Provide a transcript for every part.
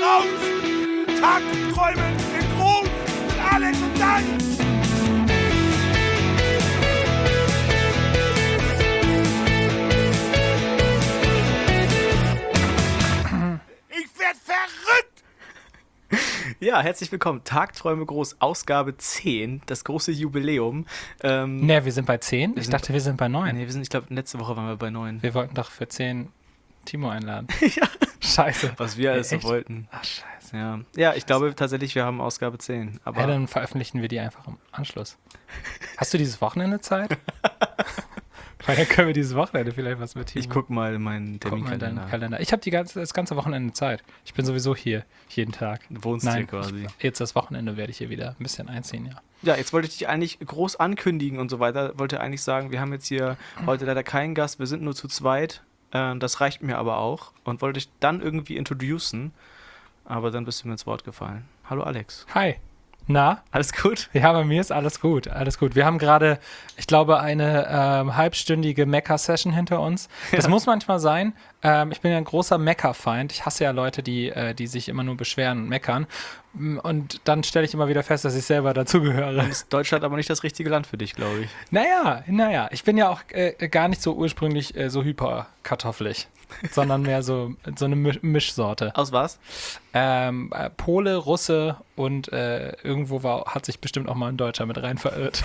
raus! Tagträumen in groß mit Alex und Dan! Ich werd verrückt! Ja, herzlich willkommen. Tagträume groß, Ausgabe 10, das große Jubiläum. Ne, wir sind bei 10? Ich dachte, wir sind bei 9. Nee, ich glaube, letzte Woche waren wir bei 9. Wir wollten doch für 10 Timo einladen. Ja. Scheiße. Was wir alles so Echt? wollten. Ach, scheiße. Ja, ich glaube tatsächlich, wir haben Ausgabe 10. Aber Ja, dann veröffentlichen wir die einfach im Anschluss. Hast du dieses Wochenende Zeit? Weil dann können wir dieses Wochenende vielleicht was mit Timo. ich guck mal in meinen Guck mal in Terminkalender. deinen Kalender. Ich habe das ganze Wochenende Zeit. Ich bin sowieso hier, jeden Tag. Du wohnst hier quasi. Jetzt das Wochenende werde ich hier wieder ein bisschen einziehen, ja. Ja, jetzt wollte ich dich eigentlich groß ankündigen und so weiter. Wollte eigentlich sagen, wir haben jetzt hier heute leider keinen Gast, wir sind nur zu zweit. Das reicht mir aber auch. Und wollte dich dann irgendwie introducen. Aber dann bist du mir ins Wort gefallen. Hallo Alex. Hi. Na? Alles gut? Ja, bei mir ist alles gut, alles gut. Wir haben gerade, ich glaube, eine halbstündige Mecker-Session hinter uns. Das muss manchmal sein. Ich bin ja ein großer Mecker-Feind. Ich hasse ja Leute, die sich immer nur beschweren und meckern. Und dann stelle ich immer wieder fest, dass ich selber dazugehöre. Dann ist Deutschland aber nicht das richtige Land für dich, glaube ich. Naja. Ich bin ja auch gar nicht so ursprünglich so hyperkartoffelig, sondern mehr so eine Mischsorte. Aus was? Pole, Russe und irgendwo hat sich bestimmt auch mal ein Deutscher mit rein verirrt.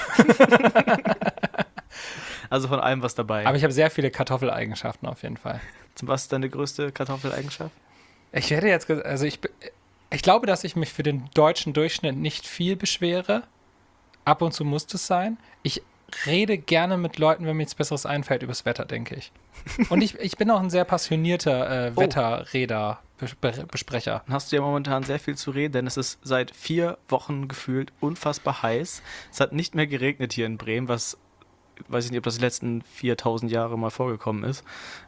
Also von allem was dabei. Aber ich habe sehr viele Kartoffeleigenschaften auf jeden Fall. Was ist deine größte Kartoffeleigenschaft? Ich werde jetzt, ich glaube, dass ich mich für den deutschen Durchschnitt nicht viel beschwere. Ab und zu muss es sein. Ich rede gerne mit Leuten, wenn mir nichts Besseres einfällt, übers Wetter, denke ich. Und ich bin auch ein sehr passionierter Wetterreder-Besprecher. Dann hast du ja momentan sehr viel zu reden, denn es ist seit 4 Wochen gefühlt unfassbar heiß. Es hat nicht mehr geregnet hier in Bremen, was, weiß ich nicht, ob das die letzten 4000 Jahre mal vorgekommen ist.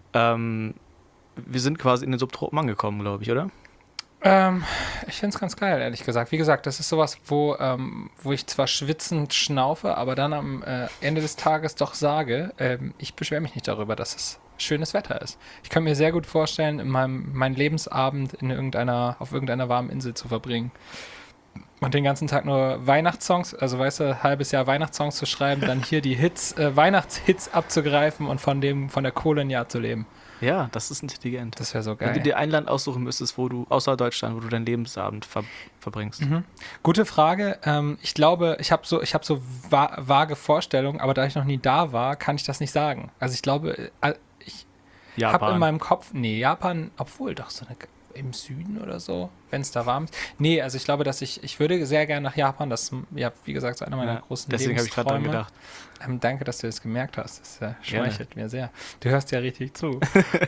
Wir sind quasi in den Subtropen angekommen, glaube ich, oder? Ich finde es ganz geil, ehrlich gesagt. Wie gesagt, das ist sowas, wo ich zwar schwitzend schnaufe, aber dann am Ende des Tages doch sage, ich beschwere mich nicht darüber, dass es schönes Wetter ist. Ich kann mir sehr gut vorstellen, meinen Lebensabend auf irgendeiner warmen Insel zu verbringen. Und den ganzen Tag nur Weihnachtssongs, also weißt du, halbes Jahr Weihnachtssongs zu schreiben, dann hier die Weihnachtshits abzugreifen und von der Kohle ein Jahr zu leben. Ja, das ist intelligent. Das wäre so geil. Wenn du dir ein Land aussuchen müsstest, außer Deutschland, wo du deinen Lebensabend verbringst. Mhm. Gute Frage. Ich glaube, ich habe so vage Vorstellungen, aber da ich noch nie da war, kann ich das nicht sagen. Also ich glaube, ich habe in meinem Kopf, Japan, obwohl doch so im Süden oder so, wenn es da warm ist. Nee, also ich glaube, dass ich würde sehr gerne nach Japan. Das ist, ja, wie gesagt, so einer meiner großen Deswegen habe ich gerade dran gedacht. Danke, dass du das gemerkt hast. Das schmeichelt mir sehr. Du hörst ja richtig zu.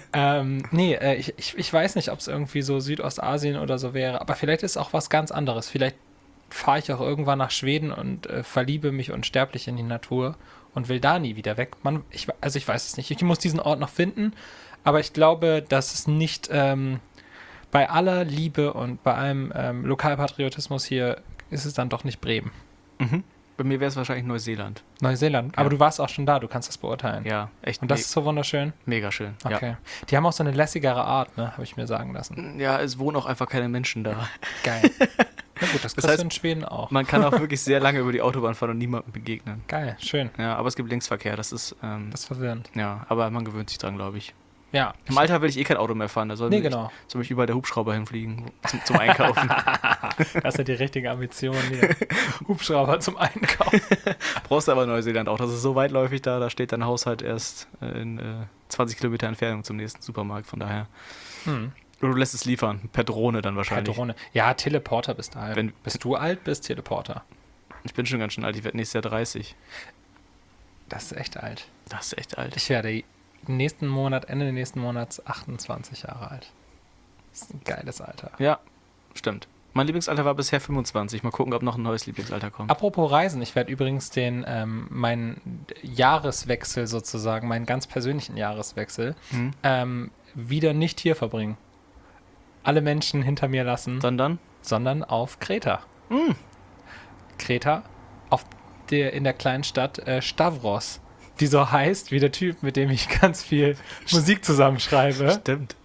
Ich weiß nicht, ob es irgendwie so Südostasien oder so wäre, aber vielleicht ist auch was ganz anderes. Vielleicht fahre ich auch irgendwann nach Schweden und verliebe mich unsterblich in die Natur und will da nie wieder weg. Ich weiß es nicht. Ich muss diesen Ort noch finden, aber ich glaube, dass es nicht bei aller Liebe und bei allem Lokalpatriotismus hier ist es dann doch nicht Bremen. Mhm. Bei mir wäre es wahrscheinlich Neuseeland. Neuseeland? Aber du warst auch schon da, du kannst das beurteilen. Ja, echt. Und das ist so wunderschön? Mega schön, okay. Ja. Die haben auch so eine lässigere Art, ne? Habe ich mir sagen lassen. Ja, es wohnen auch einfach keine Menschen da. Geil. Na gut, das heißt, du in Schweden auch. Man kann auch wirklich sehr lange über die Autobahn fahren und niemandem begegnen. Geil, schön. Ja, aber es gibt Linksverkehr, das ist... das ist verwirrend. Ja, aber man gewöhnt sich dran, glaube ich. Ja. Im Alter will ich kein Auto mehr fahren, da soll mich überall der Hubschrauber hinfliegen zum Einkaufen. Das sind die richtigen Ambitionen hier. Hubschrauber zum Einkaufen. Brauchst du aber Neuseeland auch, das ist so weitläufig da steht dein Haushalt erst in 20 Kilometer Entfernung zum nächsten Supermarkt, von daher. Oder du lässt es liefern, per Drohne dann wahrscheinlich. Per Drohne. Ja, Teleporter bist du halt. Bist du alt, bist Teleporter. Ich bin schon ganz schön alt, ich werde nächstes Jahr 30. Das ist echt alt. Das ist echt alt. Ich werde Ende nächsten Monats 28 Jahre alt. Das ist ein geiles Alter. Ja, stimmt. Mein Lieblingsalter war bisher 25. Mal gucken, ob noch ein neues Lieblingsalter kommt. Apropos Reisen, ich werde übrigens meinen Jahreswechsel sozusagen, meinen ganz persönlichen Jahreswechsel, wieder nicht hier verbringen. Alle Menschen hinter mir lassen. Sondern auf Kreta. Kreta, in der kleinen Stadt Stavros. Die so heißt wie der Typ, mit dem ich ganz viel Musik zusammenschreibe. Stimmt.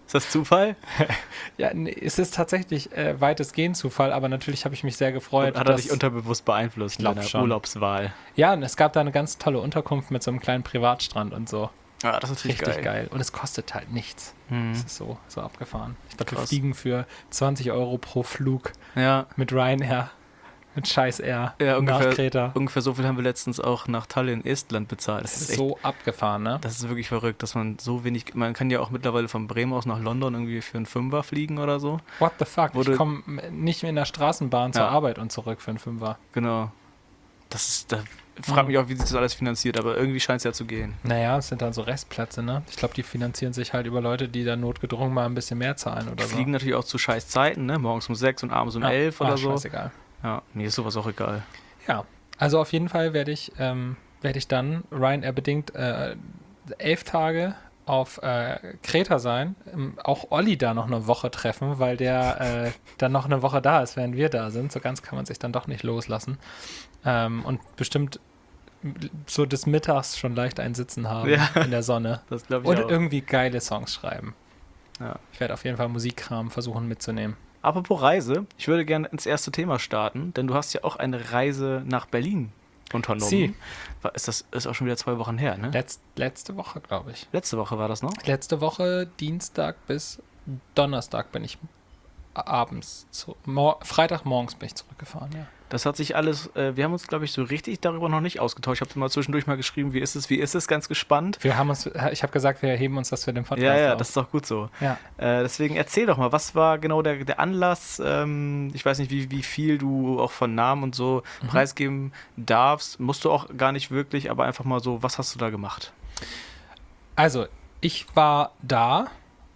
Ist das Zufall? Ja, nee, es ist tatsächlich weitestgehend Zufall, aber natürlich habe ich mich sehr gefreut. Hat er dich unterbewusst beeinflusst in glaub deiner schon. Urlaubswahl? Ja, und es gab da eine ganz tolle Unterkunft mit so einem kleinen Privatstrand und so. Ja, das ist natürlich Richtig geil. geil. Und es kostet halt nichts. Das ist so abgefahren. Ich glaube, wir Krass. fliegen für 20 Euro pro Flug Ja, mit Ryanair, mit Scheiß Air ja nach ungefähr, Kreta. ungefähr so viel haben wir letztens auch nach Tallinn, Estland bezahlt. Das ist so abgefahren, ne? Das ist wirklich verrückt, dass man so wenig. Man kann ja auch mittlerweile von Bremen aus nach London irgendwie für einen Fünfer fliegen oder so. What the fuck? Wurde- Ich komme nicht mehr in der Straßenbahn zur Ja. Arbeit und zurück für einen Fünfer. Genau. Da fragt mich auch, wie sich das alles finanziert, aber irgendwie scheint es ja zu gehen. Naja, es sind dann so Restplätze, ne? Ich glaube, die finanzieren sich halt über Leute, die dann notgedrungen mal ein bisschen mehr zahlen oder Die so. fliegen natürlich auch zu scheiß Zeiten, ne? Morgens um 6 und abends um Ja. 11 oder so. Scheißegal. Ja, mir ist sowas auch egal. Ja, also auf jeden Fall werde ich dann Ryanair bedingt 11 Tage auf Kreta sein, auch Olli da noch eine Woche treffen, weil der dann noch eine Woche da ist, während wir da sind. So ganz kann man sich dann doch nicht loslassen. Und bestimmt so des Mittags schon leicht ein Sitzen haben Ja. in der Sonne. Das glaube ich Und auch. irgendwie geile Songs schreiben. Ja. Ich werde auf jeden Fall Musikkram versuchen mitzunehmen. Apropos Reise, ich würde gerne ins erste Thema starten, denn du hast ja auch eine Reise nach Berlin unternommen. Sie. Ist auch schon wieder 2 Wochen her, ne? Letzte Woche, glaube ich. Letzte Woche war das noch? Letzte Woche, Dienstag bis Donnerstag bin ich abends, Freitagmorgens bin ich zurückgefahren, ja. Das hat sich alles, wir haben uns, glaube ich, so richtig darüber noch nicht ausgetauscht. Ich habe mal zwischendurch mal geschrieben, wie ist es, ganz gespannt. Ich habe gesagt, wir heben uns das für den Podcast Ja, auf. das ist doch gut so. Ja. Deswegen erzähl doch mal, was war genau der Anlass? Ich weiß nicht, wie viel du auch von Namen und so preisgeben darfst. Musst du auch gar nicht wirklich, aber einfach mal so, was hast du da gemacht? Also, ich war da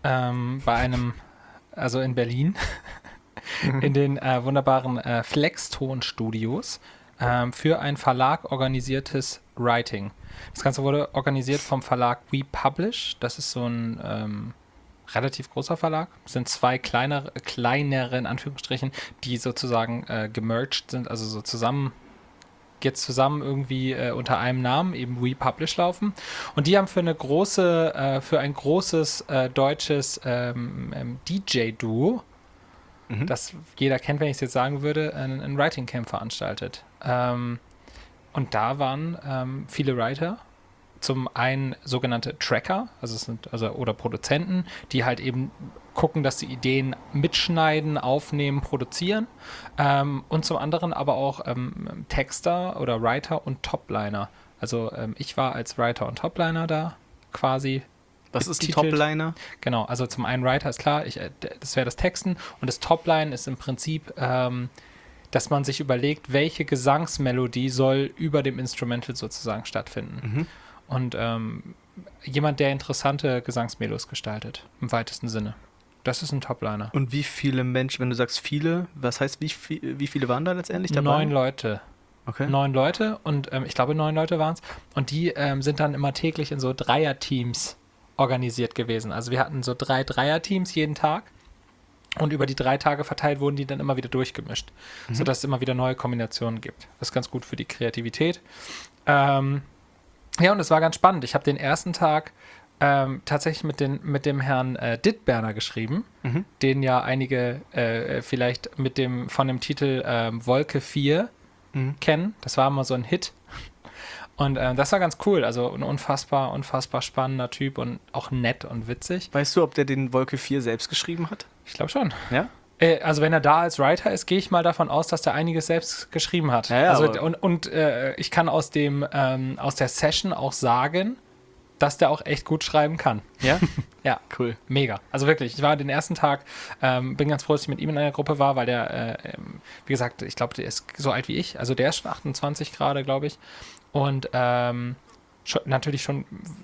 also in Berlin, in den wunderbaren Flexton-Studios für ein Verlag organisiertes Writing. Das Ganze wurde organisiert vom Verlag We Publish. Das ist so ein relativ großer Verlag. Es sind 2 kleinere in Anführungsstrichen, die sozusagen gemerged sind, also so jetzt zusammen irgendwie unter einem Namen, eben We Publish, laufen. Und die haben für ein großes deutsches DJ-Duo, das jeder kennt, wenn ich es jetzt sagen würde, ein Writing Camp veranstaltet. Und da waren viele Writer, zum einen sogenannte Tracker, oder Produzenten, die halt eben gucken, dass die Ideen mitschneiden, aufnehmen, produzieren. Und zum anderen aber auch Texter oder Writer und Topliner. Also ich war als Writer und Topliner da quasi. Was ist die betitelt. Topliner? Genau, also zum einen Writer ist klar, das wäre das Texten, und das Topline ist im Prinzip, dass man sich überlegt, welche Gesangsmelodie soll über dem Instrumental sozusagen stattfinden. Und jemand, der interessante Gesangsmelos gestaltet, im weitesten Sinne. Das ist ein Topliner. Und wie viele Menschen, wenn du sagst viele, was heißt, wie viele waren da letztendlich dabei? 9 Leute. Okay. 9 Leute und ich glaube 9 Leute waren es. Und die sind dann immer täglich in so Dreierteams organisiert gewesen. Also wir hatten so 3 Dreierteams jeden Tag. Und über die 3 Tage verteilt wurden die dann immer wieder durchgemischt, sodass es immer wieder neue Kombinationen gibt. Das ist ganz gut für die Kreativität. Ja, und es war ganz spannend. Ich habe den ersten Tag tatsächlich mit dem Herrn Dittberner geschrieben, den ja einige vielleicht von dem Titel Wolke 4 kennen. Das war immer so ein Hit. Und das war ganz cool. Also ein unfassbar spannender Typ und auch nett und witzig. Weißt du, ob der den Wolke 4 selbst geschrieben hat? Ich glaube schon. Ja? Also wenn er da als Writer ist, gehe ich mal davon aus, dass der einiges selbst geschrieben hat. Ja, also, aber- und ich kann aus der Session auch sagen, dass der auch echt gut schreiben kann. Ja? Ja, Cool. mega. Also wirklich, ich war den ersten Tag, bin ganz froh, dass ich mit ihm in einer Gruppe war, weil der, wie gesagt, ich glaube, der ist so alt wie ich. Also der ist schon 28 gerade, glaube ich. Und natürlich schon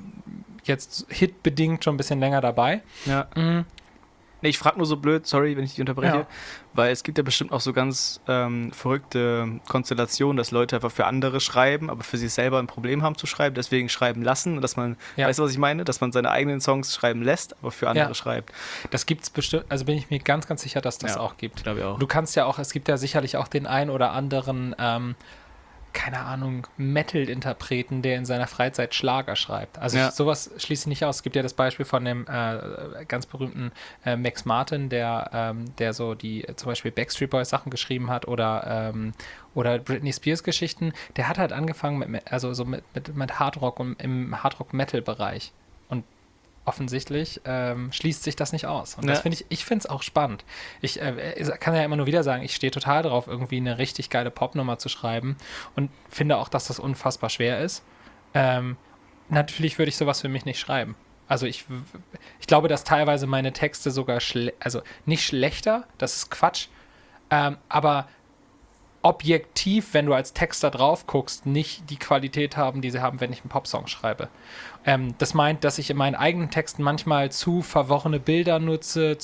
jetzt hitbedingt schon ein bisschen länger dabei. Ja. Nee, ich frage nur so blöd, sorry, wenn ich dich unterbreche, Ja. weil es gibt ja bestimmt auch so ganz verrückte Konstellationen, dass Leute einfach für andere schreiben, aber für sich selber ein Problem haben zu schreiben, deswegen schreiben lassen und dass man, Ja. weißt du, was ich meine? Dass man seine eigenen Songs schreiben lässt, aber für andere Ja. schreibt. Das gibt's bestimmt, also bin ich mir ganz, ganz sicher, dass das Ja, auch gibt. Glaube ich auch. Du kannst ja auch, es gibt ja sicherlich auch den ein oder anderen keine Ahnung, Metal-Interpreten, der in seiner Freizeit Schlager schreibt. Also Ja. sowas schließe ich nicht aus. Es gibt ja das Beispiel von dem ganz berühmten Max Martin, der so die zum Beispiel Backstreet Boys Sachen geschrieben hat oder Britney Spears Geschichten. Der hat halt angefangen mit Hardrock und im Hardrock-Metal-Bereich. Und offensichtlich schließt sich das nicht aus. Und das finde ich finde es auch spannend. Ich kann ja immer nur wieder sagen, ich stehe total drauf, irgendwie eine richtig geile Popnummer zu schreiben und finde auch, dass das unfassbar schwer ist. Natürlich würde ich sowas für mich nicht schreiben. Also ich glaube, dass teilweise meine Texte sogar also nicht schlechter, das ist Quatsch, aber objektiv, wenn du als Texter drauf guckst, nicht die Qualität haben, die sie haben, wenn ich einen Popsong schreibe. Das meint, dass ich in meinen eigenen Texten manchmal zu verworrene Bilder nutze,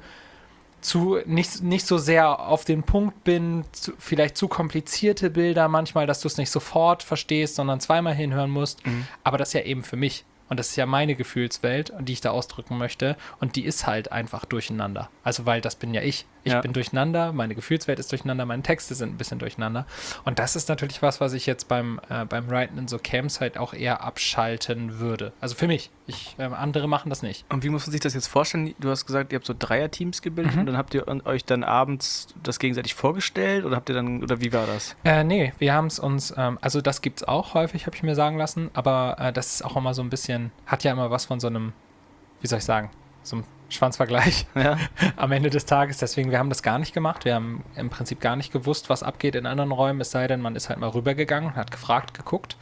nicht so sehr auf den Punkt bin, vielleicht zu komplizierte Bilder manchmal, dass du es nicht sofort verstehst, sondern zweimal hinhören musst. Aber das ist ja eben für mich. Und das ist ja meine Gefühlswelt, die ich da ausdrücken möchte. Und die ist halt einfach durcheinander. Also, weil das bin ja ich. Ich bin durcheinander, meine Gefühlswelt ist durcheinander, meine Texte sind ein bisschen durcheinander. Und das ist natürlich was ich jetzt beim Writen in so Camps halt auch eher abschalten würde. Also für mich. Andere machen das nicht. Und wie muss man sich das jetzt vorstellen? Du hast gesagt, ihr habt so Dreierteams gebildet und dann habt ihr euch dann abends das gegenseitig vorgestellt oder oder wie war das? Nee, wir haben es uns, also das gibt's auch häufig, habe ich mir sagen lassen, aber das ist auch immer so ein bisschen, hat ja immer was von so einem, wie soll ich sagen, so einem Schwanzvergleich am Ende des Tages. Deswegen, wir haben das gar nicht gemacht. Wir haben im Prinzip gar nicht gewusst, was abgeht in anderen Räumen, es sei denn, man ist halt mal rübergegangen, hat gefragt, geguckt.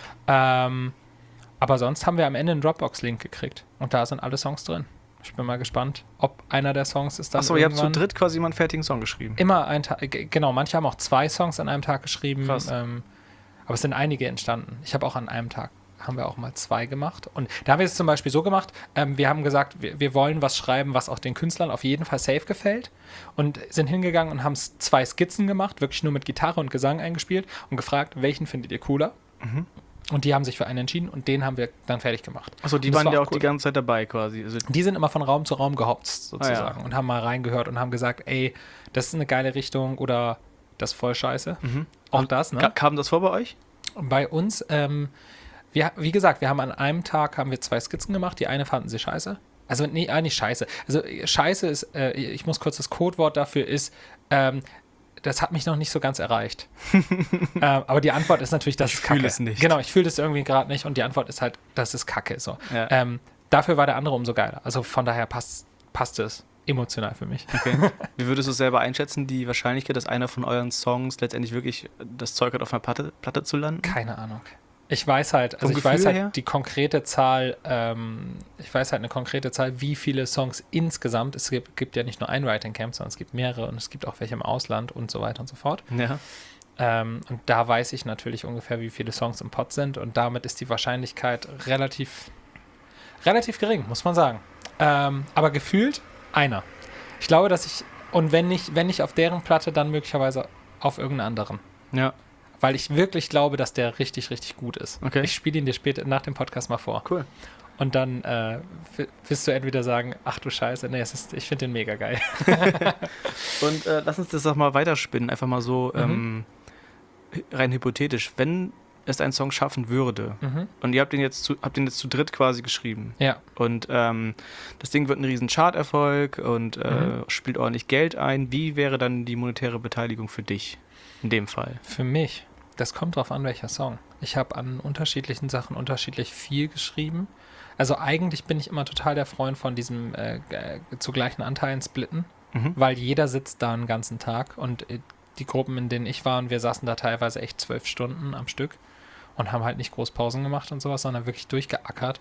Aber sonst haben wir am Ende einen Dropbox-Link gekriegt und da sind alle Songs drin. Ich bin mal gespannt, ob einer der Songs ist dann Achso, ihr habt zu dritt quasi mal einen fertigen Song geschrieben. Immer ein Tag, genau, manche haben auch 2 Songs an einem Tag geschrieben. Krass. Aber es sind einige entstanden. Ich habe auch an einem Tag, haben wir auch mal 2 gemacht. Und da haben wir es zum Beispiel so gemacht, wir haben gesagt, wir wollen was schreiben, was auch den Künstlern auf jeden Fall safe gefällt. Und sind hingegangen und haben 2 Skizzen gemacht, wirklich nur mit Gitarre und Gesang eingespielt und gefragt, welchen findet ihr cooler? Und die haben sich für einen entschieden und den haben wir dann fertig gemacht. Achso, die waren ja auch die ganze Zeit dabei quasi. Also die sind immer von Raum zu Raum gehopst sozusagen und haben mal reingehört und haben gesagt, ey, das ist eine geile Richtung oder das ist voll scheiße. Auch und das, ne? Kam das vor bei euch? Bei uns, wie gesagt, wir haben an einem Tag 2 Skizzen gemacht. Die eine fanden sie scheiße. Also, nee, nicht scheiße. Also, scheiße ist, ich muss kurz das Codewort dafür ist, das hat mich noch nicht so ganz erreicht. Aber die Antwort ist natürlich, das ist Kacke. Ich fühle es nicht. Genau, ich fühle das irgendwie gerade nicht und die Antwort ist halt, das ist Kacke. So. Ja. Dafür war der andere umso geiler. Also von daher passt es emotional für mich. Okay. Wie würdest du es selber einschätzen, die Wahrscheinlichkeit, dass einer von euren Songs letztendlich wirklich das Zeug hat, auf einer Platte zu landen? Keine Ahnung. Ich weiß halt, die konkrete Zahl, eine konkrete Zahl, wie viele Songs insgesamt, es gibt ja nicht nur ein Writing Camp, sondern es gibt mehrere und es gibt auch welche im Ausland und so weiter und so fort. Ja. Und da weiß ich natürlich ungefähr, wie viele Songs im Pot sind und damit ist die Wahrscheinlichkeit relativ gering, muss man sagen. Aber gefühlt einer. Ich glaube, und wenn nicht auf deren Platte, dann möglicherweise auf irgendeiner anderen. Ja. Weil ich wirklich glaube, dass der richtig, richtig gut ist. Okay. Ich spiele ihn dir später nach dem Podcast mal vor. Cool. Und dann wirst du entweder sagen, ach du Scheiße, nee, ich finde den mega geil. Und lass uns das doch mal weiterspinnen, einfach mal so rein hypothetisch. Wenn es einen Song schaffen würde und ihr habt den jetzt zu dritt quasi geschrieben. Ja. Und das Ding wird ein riesen Charterfolg und spielt ordentlich Geld ein. Wie wäre dann die monetäre Beteiligung für dich in dem Fall? Für mich, das kommt drauf an, welcher Song. Ich habe an unterschiedlichen Sachen unterschiedlich viel geschrieben. Also eigentlich bin ich immer total der Freund von diesem zu gleichen Anteilen splitten, weil jeder sitzt da einen ganzen Tag und die Gruppen, in denen ich war, und wir saßen da teilweise echt 12 Stunden am Stück und haben halt nicht groß Pausen gemacht und sowas, sondern wirklich durchgeackert.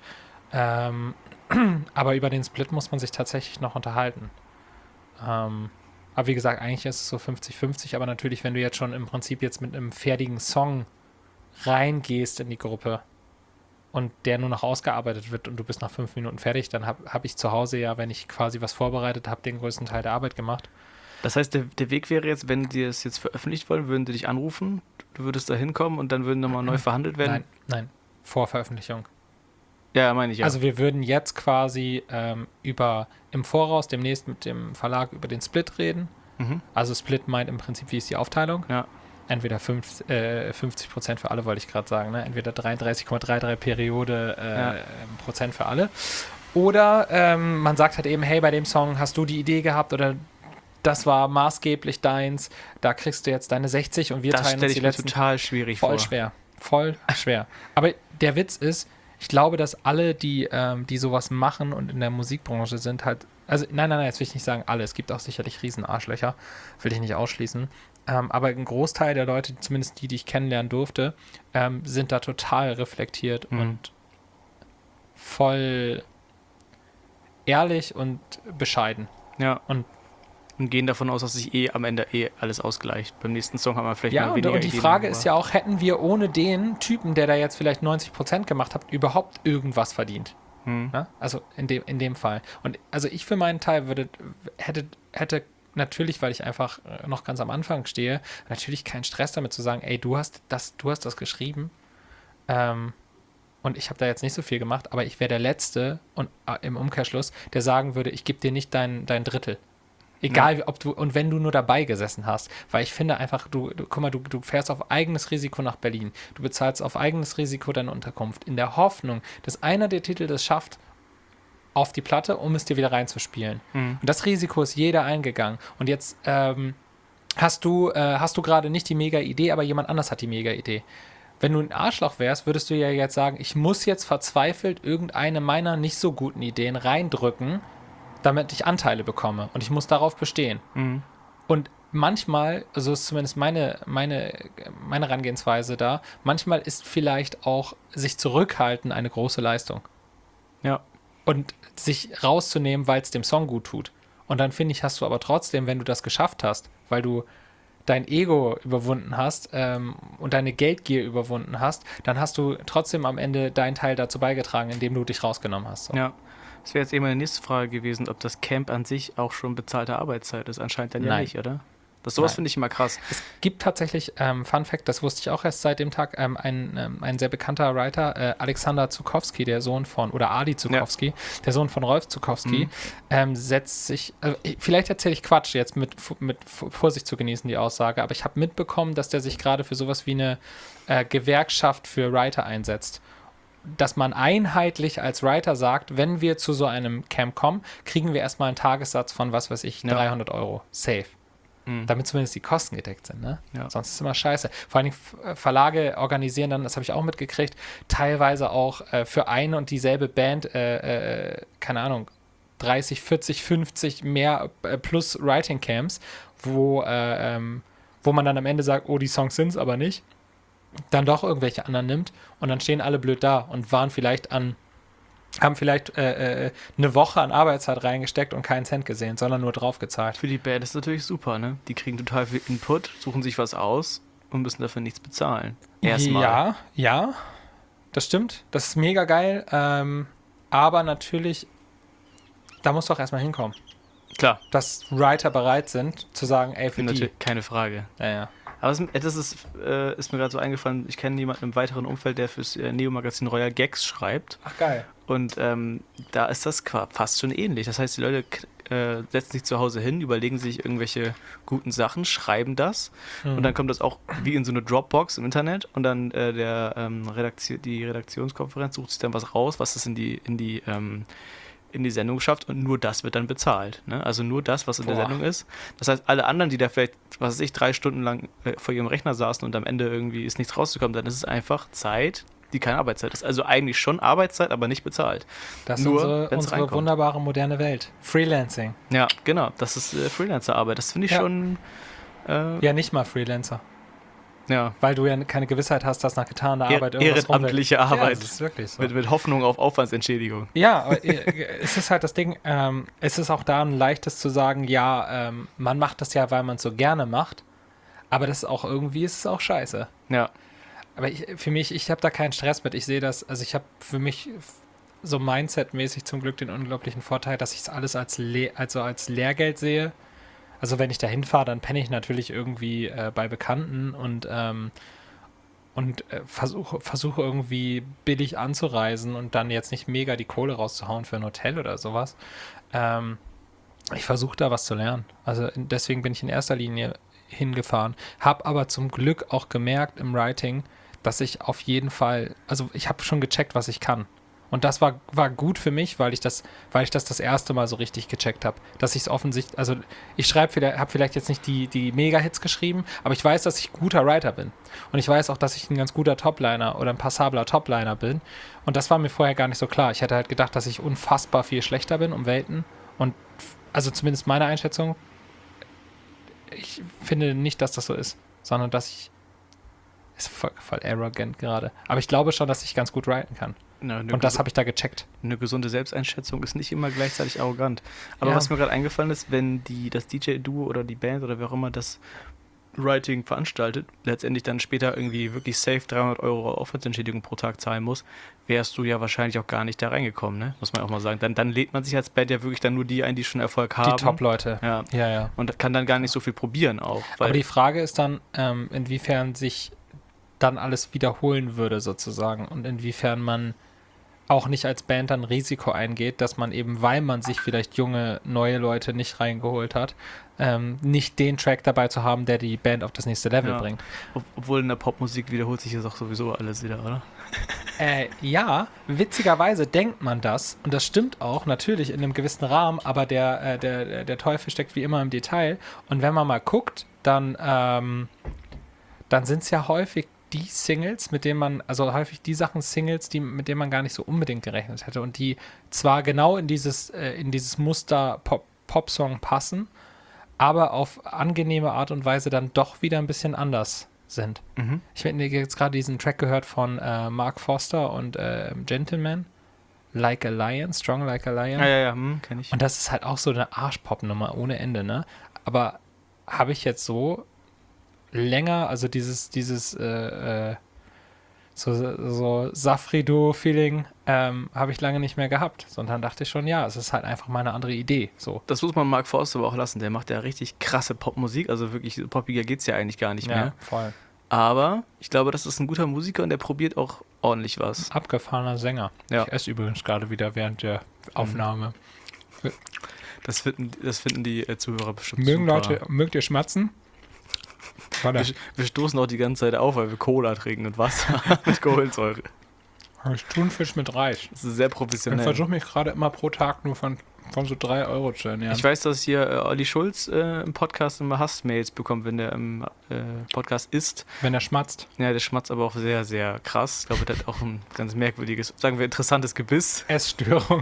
Aber über den Split muss man sich tatsächlich noch unterhalten. Aber wie gesagt, eigentlich ist es so 50-50, aber natürlich, wenn du jetzt schon im Prinzip jetzt mit einem fertigen Song reingehst in die Gruppe und der nur noch ausgearbeitet wird und du bist nach 5 Minuten fertig, dann hab ich zu Hause ja, wenn ich quasi was vorbereitet habe, den größten Teil der Arbeit gemacht. Das heißt, der Weg wäre jetzt, wenn die es jetzt veröffentlicht wollen, würden die dich anrufen, du würdest da hinkommen und dann würden nochmal neu verhandelt werden? Nein, vor Veröffentlichung. Ja, meine ich ja. Also wir würden jetzt quasi im Voraus demnächst mit dem Verlag über den Split reden. Also Split meint im Prinzip, wie ist die Aufteilung. Ja. entweder 50% für alle, wollte ich gerade sagen, ne? Entweder 33,33 Periode Prozent für alle. Oder man sagt halt eben, hey, bei dem Song hast du die Idee gehabt oder das war maßgeblich deins, da kriegst du jetzt deine 60 und wir Das teilen stelle uns ich die mir letzten. total schwierig Voll vor. schwer. Voll schwer. Aber der Witz ist, ich glaube, dass alle, die sowas machen und in der Musikbranche sind, halt, also nein, jetzt will ich nicht sagen alle, es gibt auch sicherlich Riesenarschlöcher, will ich nicht ausschließen, aber ein Großteil der Leute, zumindest die ich kennenlernen durfte, sind da total reflektiert und voll ehrlich und bescheiden. Ja. Und gehen davon aus, dass sich am Ende alles ausgleicht. Beim nächsten Song haben wir vielleicht ja, mal weniger und die Ideen, Frage aber- ist ja auch, hätten wir ohne den Typen, der da jetzt vielleicht 90% gemacht hat, überhaupt irgendwas verdient? Ja? Also in dem Fall. Und also ich für meinen Teil hätte natürlich, weil ich einfach noch ganz am Anfang stehe, natürlich keinen Stress damit zu sagen, ey, du hast das geschrieben und ich habe da jetzt nicht so viel gemacht, aber ich wäre der Letzte und im Umkehrschluss, der sagen würde, ich gebe dir nicht dein Drittel. Egal, ob du, und wenn du nur dabei gesessen hast. Weil ich finde einfach, guck mal, du fährst auf eigenes Risiko nach Berlin. Du bezahlst auf eigenes Risiko deine Unterkunft. In der Hoffnung, dass einer der Titel das schafft, auf die Platte, um es dir wieder reinzuspielen. Und das Risiko ist jeder eingegangen. Und jetzt hast du gerade nicht die Mega-Idee, aber jemand anders hat die Mega-Idee. Wenn du ein Arschloch wärst, würdest du ja jetzt sagen, ich muss jetzt verzweifelt irgendeine meiner nicht so guten Ideen reindrücken, damit ich Anteile bekomme. Und ich muss darauf bestehen. Und manchmal, so ist zumindest meine Herangehensweise da, manchmal ist vielleicht auch sich zurückhalten eine große Leistung. Ja. Und sich rauszunehmen, weil es dem Song gut tut. Und dann finde ich, hast du aber trotzdem, wenn du das geschafft hast, weil du dein Ego überwunden hast und deine Geldgier überwunden hast, dann hast du trotzdem am Ende deinen Teil dazu beigetragen, indem du dich rausgenommen hast. So. Ja. Das wäre jetzt eben meine nächste Frage gewesen, ob das Camp an sich auch schon bezahlte Arbeitszeit ist. Anscheinend dann ja Nein. nicht, oder? Sowas Nein. finde ich immer krass. Es gibt tatsächlich, Fun Fact, das wusste ich auch erst seit dem Tag, ein sehr bekannter Writer, Alexander Zukowski, der Sohn von, oder Ali Zukowski, der Sohn von Rolf Zukowski, setzt sich, vielleicht erzähle ich Quatsch jetzt mit Vorsicht zu genießen, die Aussage, aber ich habe mitbekommen, dass der sich gerade für sowas wie eine Gewerkschaft für Writer einsetzt. Dass man einheitlich als Writer sagt, wenn wir zu so einem Camp kommen, kriegen wir erstmal einen Tagessatz von, was weiß ich, 300 Euro. Safe. Damit zumindest die Kosten gedeckt sind. Ne? Ja. Sonst ist es immer scheiße. Vor allen Dingen Verlage organisieren dann, das habe ich auch mitgekriegt, teilweise auch für eine und dieselbe Band, keine Ahnung, 30, 40, 50 mehr plus Writing Camps, wo man dann am Ende sagt, oh, die Songs sind es aber nicht. Dann doch irgendwelche anderen nimmt und dann stehen alle blöd da und haben vielleicht eine Woche an Arbeitszeit reingesteckt und keinen Cent gesehen, sondern nur draufgezahlt. Für die Band ist natürlich super, ne? Die kriegen total viel Input, suchen sich was aus und müssen dafür nichts bezahlen. Erstmal. Ja, das stimmt. Das ist mega geil. Aber natürlich, da musst du auch erstmal hinkommen. Klar. Dass Writer bereit sind, zu sagen, ey, für die. Natürlich, keine Frage. Ja. Aber das ist mir gerade so eingefallen, ich kenne jemanden im weiteren Umfeld, der fürs Neo-Magazin Royal Gags schreibt. Ach, geil. Und da ist das fast schon ähnlich. Das heißt, die Leute setzen sich zu Hause hin, überlegen sich irgendwelche guten Sachen, schreiben das und dann kommt das auch wie in so eine Dropbox im Internet und dann die Redaktionskonferenz sucht sich dann was raus, was das in die Sendung schafft und nur das wird dann bezahlt. Ne? Also nur das, was in der Sendung ist. Das heißt, alle anderen, die da vielleicht, 3 Stunden lang vor ihrem Rechner saßen und am Ende irgendwie ist nichts rausgekommen, dann ist es einfach Zeit, die keine Arbeitszeit ist. Also eigentlich schon Arbeitszeit, aber nicht bezahlt. Das ist Nur, wenn's unsere reinkommt. wunderbare moderne Welt. Freelancing. Ja, genau. Das ist Freelancer-Arbeit. Das finde ich schon... Ja, nicht mal Freelancer. Ja. Weil du ja keine Gewissheit hast, dass nach getaner Arbeit irgendwas ehrenamtliche Arbeit. Ja, das ist wirklich so. Mit Hoffnung auf Aufwandsentschädigung. Ja, aber es ist halt das Ding, es ist auch da ein leichtes zu sagen, man macht das ja, weil man es so gerne macht, aber das ist auch irgendwie, ist es auch scheiße. Ja. Aber ich habe da keinen Stress mit. Ich sehe das, also ich habe für mich so Mindset-mäßig zum Glück den unglaublichen Vorteil, dass ich es alles als Lehrgeld sehe. Also wenn ich da hinfahre, dann penne ich natürlich irgendwie bei Bekannten und versuche irgendwie billig anzureisen und dann jetzt nicht mega die Kohle rauszuhauen für ein Hotel oder sowas. Ich versuche da was zu lernen. Also deswegen bin ich in erster Linie hingefahren. Habe aber zum Glück auch gemerkt im Writing, dass ich auf jeden Fall, also ich habe schon gecheckt, was ich kann. Und das war gut für mich, weil ich das erste Mal so richtig gecheckt habe. Dass ich es offensichtlich, also ich habe vielleicht jetzt nicht die Mega-Hits geschrieben, aber ich weiß, dass ich ein guter Writer bin. Und ich weiß auch, dass ich ein ganz guter Topliner oder ein passabler Topliner bin. Und das war mir vorher gar nicht so klar. Ich hätte halt gedacht, dass ich unfassbar viel schlechter bin um Welten. Und also zumindest meine Einschätzung, ich finde nicht, dass das so ist, sondern dass ich, ist voll arrogant gerade, aber ich glaube schon, dass ich ganz gut writen kann. Ja, und das habe ich da gecheckt. Eine gesunde Selbsteinschätzung ist nicht immer gleichzeitig arrogant. Aber Ja. was mir gerade eingefallen ist, wenn das DJ-Duo oder die Band oder wer auch immer das Writing veranstaltet, letztendlich dann später irgendwie wirklich safe 300 Euro Aufwandsentschädigung pro Tag zahlen muss, wärst du ja wahrscheinlich auch gar nicht da reingekommen, ne? Muss man auch mal sagen. Dann lädt man sich als Band ja wirklich dann nur die ein, die schon Erfolg haben. Die Top-Leute. Ja. Ja. Und kann dann gar nicht so viel probieren auch. Weil Aber die Frage ist dann, inwiefern sich dann alles wiederholen würde sozusagen und inwiefern man auch nicht als Band dann Risiko eingeht, dass man eben, weil man sich vielleicht junge, neue Leute nicht reingeholt hat, nicht den Track dabei zu haben, der die Band auf das nächste Level bringt. Obwohl in der Popmusik wiederholt sich das auch sowieso alles wieder, oder? Ja, witzigerweise denkt man das und das stimmt auch, natürlich in einem gewissen Rahmen, aber der Teufel steckt wie immer im Detail und wenn man mal guckt, dann sind es ja häufig die Singles, mit denen man, also häufig die Singles, mit denen man gar nicht so unbedingt gerechnet hätte und die zwar genau in dieses Muster Pop-Song passen, aber auf angenehme Art und Weise dann doch wieder ein bisschen anders sind. Mhm. Ich habe jetzt gerade diesen Track gehört von Mark Foster und Gentleman, Like a Lion, Strong Like a Lion. Ja, kenn ich. Und das ist halt auch so eine Arschpop-Nummer ohne Ende, ne? Aber habe ich jetzt so länger, also dieses so Safrido-Feeling habe ich lange nicht mehr gehabt. Sondern dachte ich schon, ja, es ist halt einfach mal eine andere Idee. So. Das muss man Mark Forster aber auch lassen. Der macht ja richtig krasse Popmusik. Also wirklich poppiger geht's ja eigentlich gar nicht mehr. Ja, voll. Aber ich glaube, das ist ein guter Musiker und der probiert auch ordentlich was. Abgefahrener Sänger. Ja. Ich esse übrigens gerade wieder während der Aufnahme. Das finden die Zuhörer bestimmt Mögen super. Leute, mögt ihr schmatzen? Wir stoßen auch die ganze Zeit auf, weil wir Cola trinken und Wasser mit Kohlensäure. Ich Thunfisch mit Reis. Das ist sehr Ich professionell. versuche mich gerade immer pro Tag nur von so 3 Euro zu ernähren. Ich weiß, dass hier Olli Schulz im Podcast immer Hassmails bekommt, wenn der im Podcast isst. Wenn er schmatzt. Ja, der schmatzt aber auch sehr, sehr krass. Ich glaube, der hat auch ein ganz merkwürdiges, sagen wir, interessantes Gebiss. Essstörung.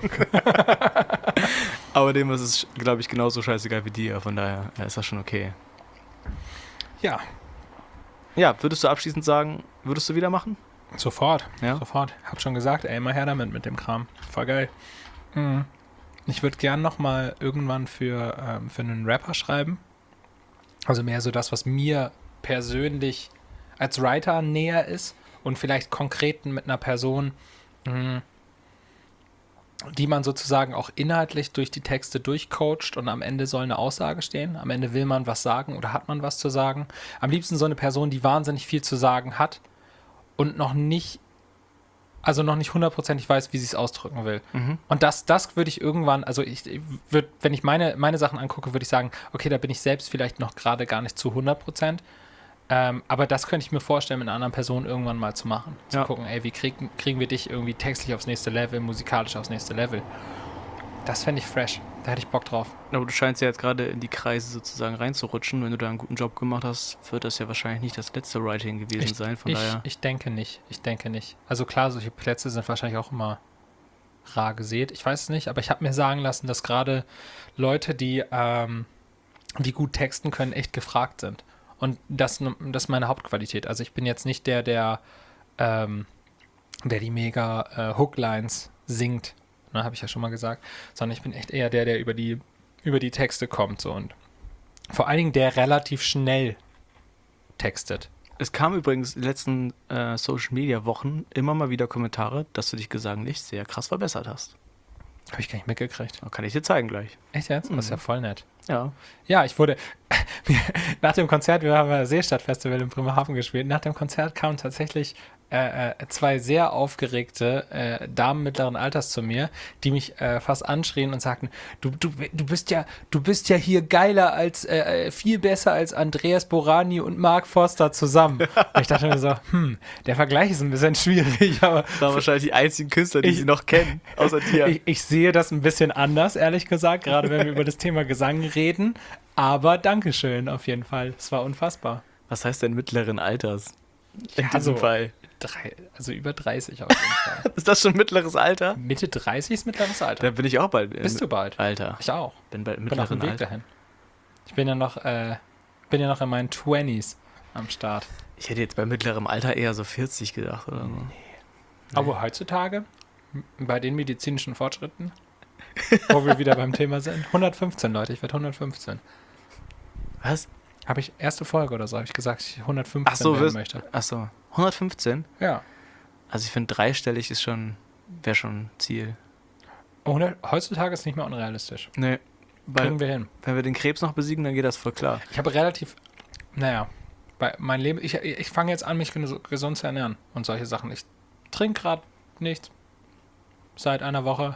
Aber dem ist es, glaube ich, genauso scheißegal wie dir. Von daher ist das schon okay. Ja, Ja, würdest du abschließend sagen, würdest du wieder machen? sofort. Ja. Sofort. Hab schon gesagt, ey, immer her damit dem Kram. Voll geil. Mhm. Ich würde gern nochmal irgendwann für einen Rapper schreiben. Also mehr so das, was mir persönlich als Writer näher ist und vielleicht konkret mit einer Person, die man sozusagen auch inhaltlich durch die Texte durchcoacht und am Ende soll eine Aussage stehen. Am Ende will man was sagen oder hat man was zu sagen. Am liebsten so eine Person, die wahnsinnig viel zu sagen hat und noch nicht hundertprozentig weiß, wie sie es ausdrücken will. Mhm. Und das würde ich irgendwann, also wenn ich meine Sachen angucke, würde ich sagen, okay, da bin ich selbst vielleicht noch gerade gar nicht zu 100%. Aber das könnte ich mir vorstellen, mit einer anderen Person irgendwann mal zu machen. Zu gucken, ey, wie kriegen wir dich irgendwie textlich aufs nächste Level, musikalisch aufs nächste Level. Das fände ich fresh. Da hätte ich Bock drauf. Aber du scheinst ja jetzt gerade in die Kreise sozusagen reinzurutschen. Wenn du da einen guten Job gemacht hast, wird das ja wahrscheinlich nicht das letzte Writing gewesen sein. Von daher. Ich denke nicht. Also klar, solche Plätze sind wahrscheinlich auch immer rar gesät. Ich weiß es nicht, aber ich habe mir sagen lassen, dass gerade Leute, die gut texten können, echt gefragt sind. Und das ist meine Hauptqualität. Also ich bin jetzt nicht der die mega Hooklines singt, ne, habe ich ja schon mal gesagt, sondern ich bin echt eher der über die Texte kommt so und vor allen Dingen der relativ schnell textet. Es kam übrigens in den letzten Social-Media-Wochen immer mal wieder Kommentare, dass du dich gesanglich sehr krass verbessert hast. Habe ich gar nicht mitgekriegt. Kann ich dir zeigen gleich. Echt jetzt? Das ist ja voll nett. Ja. Ja, ich wurde nach dem Konzert, wir haben ja Seestadt-Festival in Bremerhaven gespielt, nach dem Konzert kam tatsächlich zwei sehr aufgeregte Damen mittleren Alters zu mir, die mich fast anschrien und sagten, du bist ja hier geiler als, viel besser als Andreas Borani und Mark Forster zusammen. Und ich dachte mir so, der Vergleich ist ein bisschen schwierig, aber Das waren wahrscheinlich die einzigen Künstler, die sie noch kennen, außer dir. ich sehe das ein bisschen anders, ehrlich gesagt, gerade wenn wir über das Thema Gesang reden. Aber Dankeschön auf jeden Fall. Es war unfassbar. Was heißt denn mittleren Alters? In Ja, diesem so. Fall. Also über 30 auf jeden Fall. Ist das schon mittleres Alter? Mitte 30 ist mittleres Alter. Da bin ich auch bald. Bist du bald? Alter. Ich auch. Bin bald Bin auf dem mittleren Weg Alter. dahin. Ich bin ja noch in meinen 20s am Start. Ich hätte jetzt bei mittlerem Alter eher so 40 gedacht oder so. Aber heutzutage, bei den medizinischen Fortschritten, wo wir wieder beim Thema sind, 115 Leute, ich werde 115. Was? Habe ich erste Folge oder so, habe ich gesagt, dass ich 115 Ach so, werden möchte. Ach so. 115? Ja. Also ich finde dreistellig wäre schon Ziel. Heutzutage ist nicht mehr unrealistisch. Nee. Weil, Kriegen wir hin. wenn wir den Krebs noch besiegen, dann geht das voll klar. Ich habe relativ, mein Leben, ich fange jetzt an, mich gesund zu ernähren und solche Sachen. Ich trinke gerade nichts. Seit einer Woche.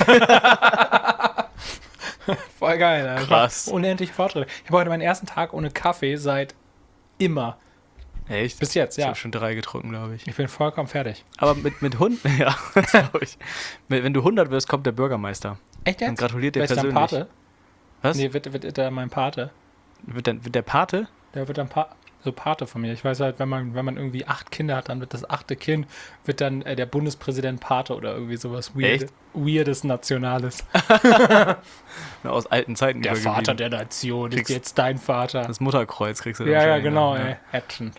Voll geil. Alter. Krass. Unendliche Fortschritte. Ich habe heute meinen ersten Tag ohne Kaffee seit immer. Echt? Bis jetzt, Ich ja. habe schon 3 getrunken, glaube ich. Ich bin vollkommen fertig. Aber mit Hund, ja, das glaube ich. Wenn du 100 wirst, kommt der Bürgermeister. Echt Und gratuliert dir Werd ich dann persönlich. Pate? Was? Nee, wird er mein Pate? Wird der Pate? Der wird dann so Pate von mir. Ich weiß halt, wenn man irgendwie 8 Kinder hat, dann wird das 8. Kind, wird dann der Bundespräsident Pate oder irgendwie sowas Weirdes Nationales. Aus alten Zeiten Der übergeblieben. Vater der Nation ist Kriegst- jetzt dein Vater. Das Mutterkreuz kriegst du dann Ja, wahrscheinlich genau, noch, ey. Action.